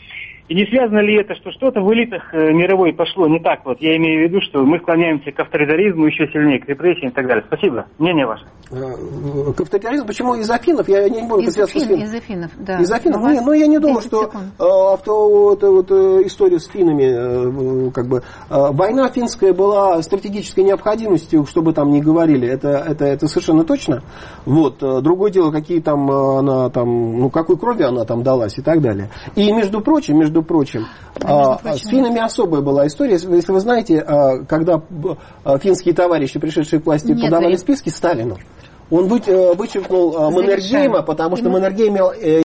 И не связано ли это, что что-то в элитах мировой пошло не так? Вот я имею в виду, что мы склоняемся к авторитаризму еще сильнее, к репрессиям и так далее. Спасибо. Мнение ваше. К авторитаризму? Почему из Афинов? Я не буду из Афин, из Афинов, да. Из Афинов? Ну, ну, я не думаю, что авто, вот, вот, история с финнами, как бы, война финская была стратегической необходимостью, чтобы там не говорили. Это, это, это совершенно точно. Вот. Другое дело, какие там она там, ну, какой крови она там далась и так далее. И между прочим, между прочим, а, а, с финнами особая была история. Если вы знаете, а, когда финские товарищи, пришедшие к власти, Нет, подавали да. списки Сталину, он вы, вычеркнул Маннергейма, потому что Маннергейм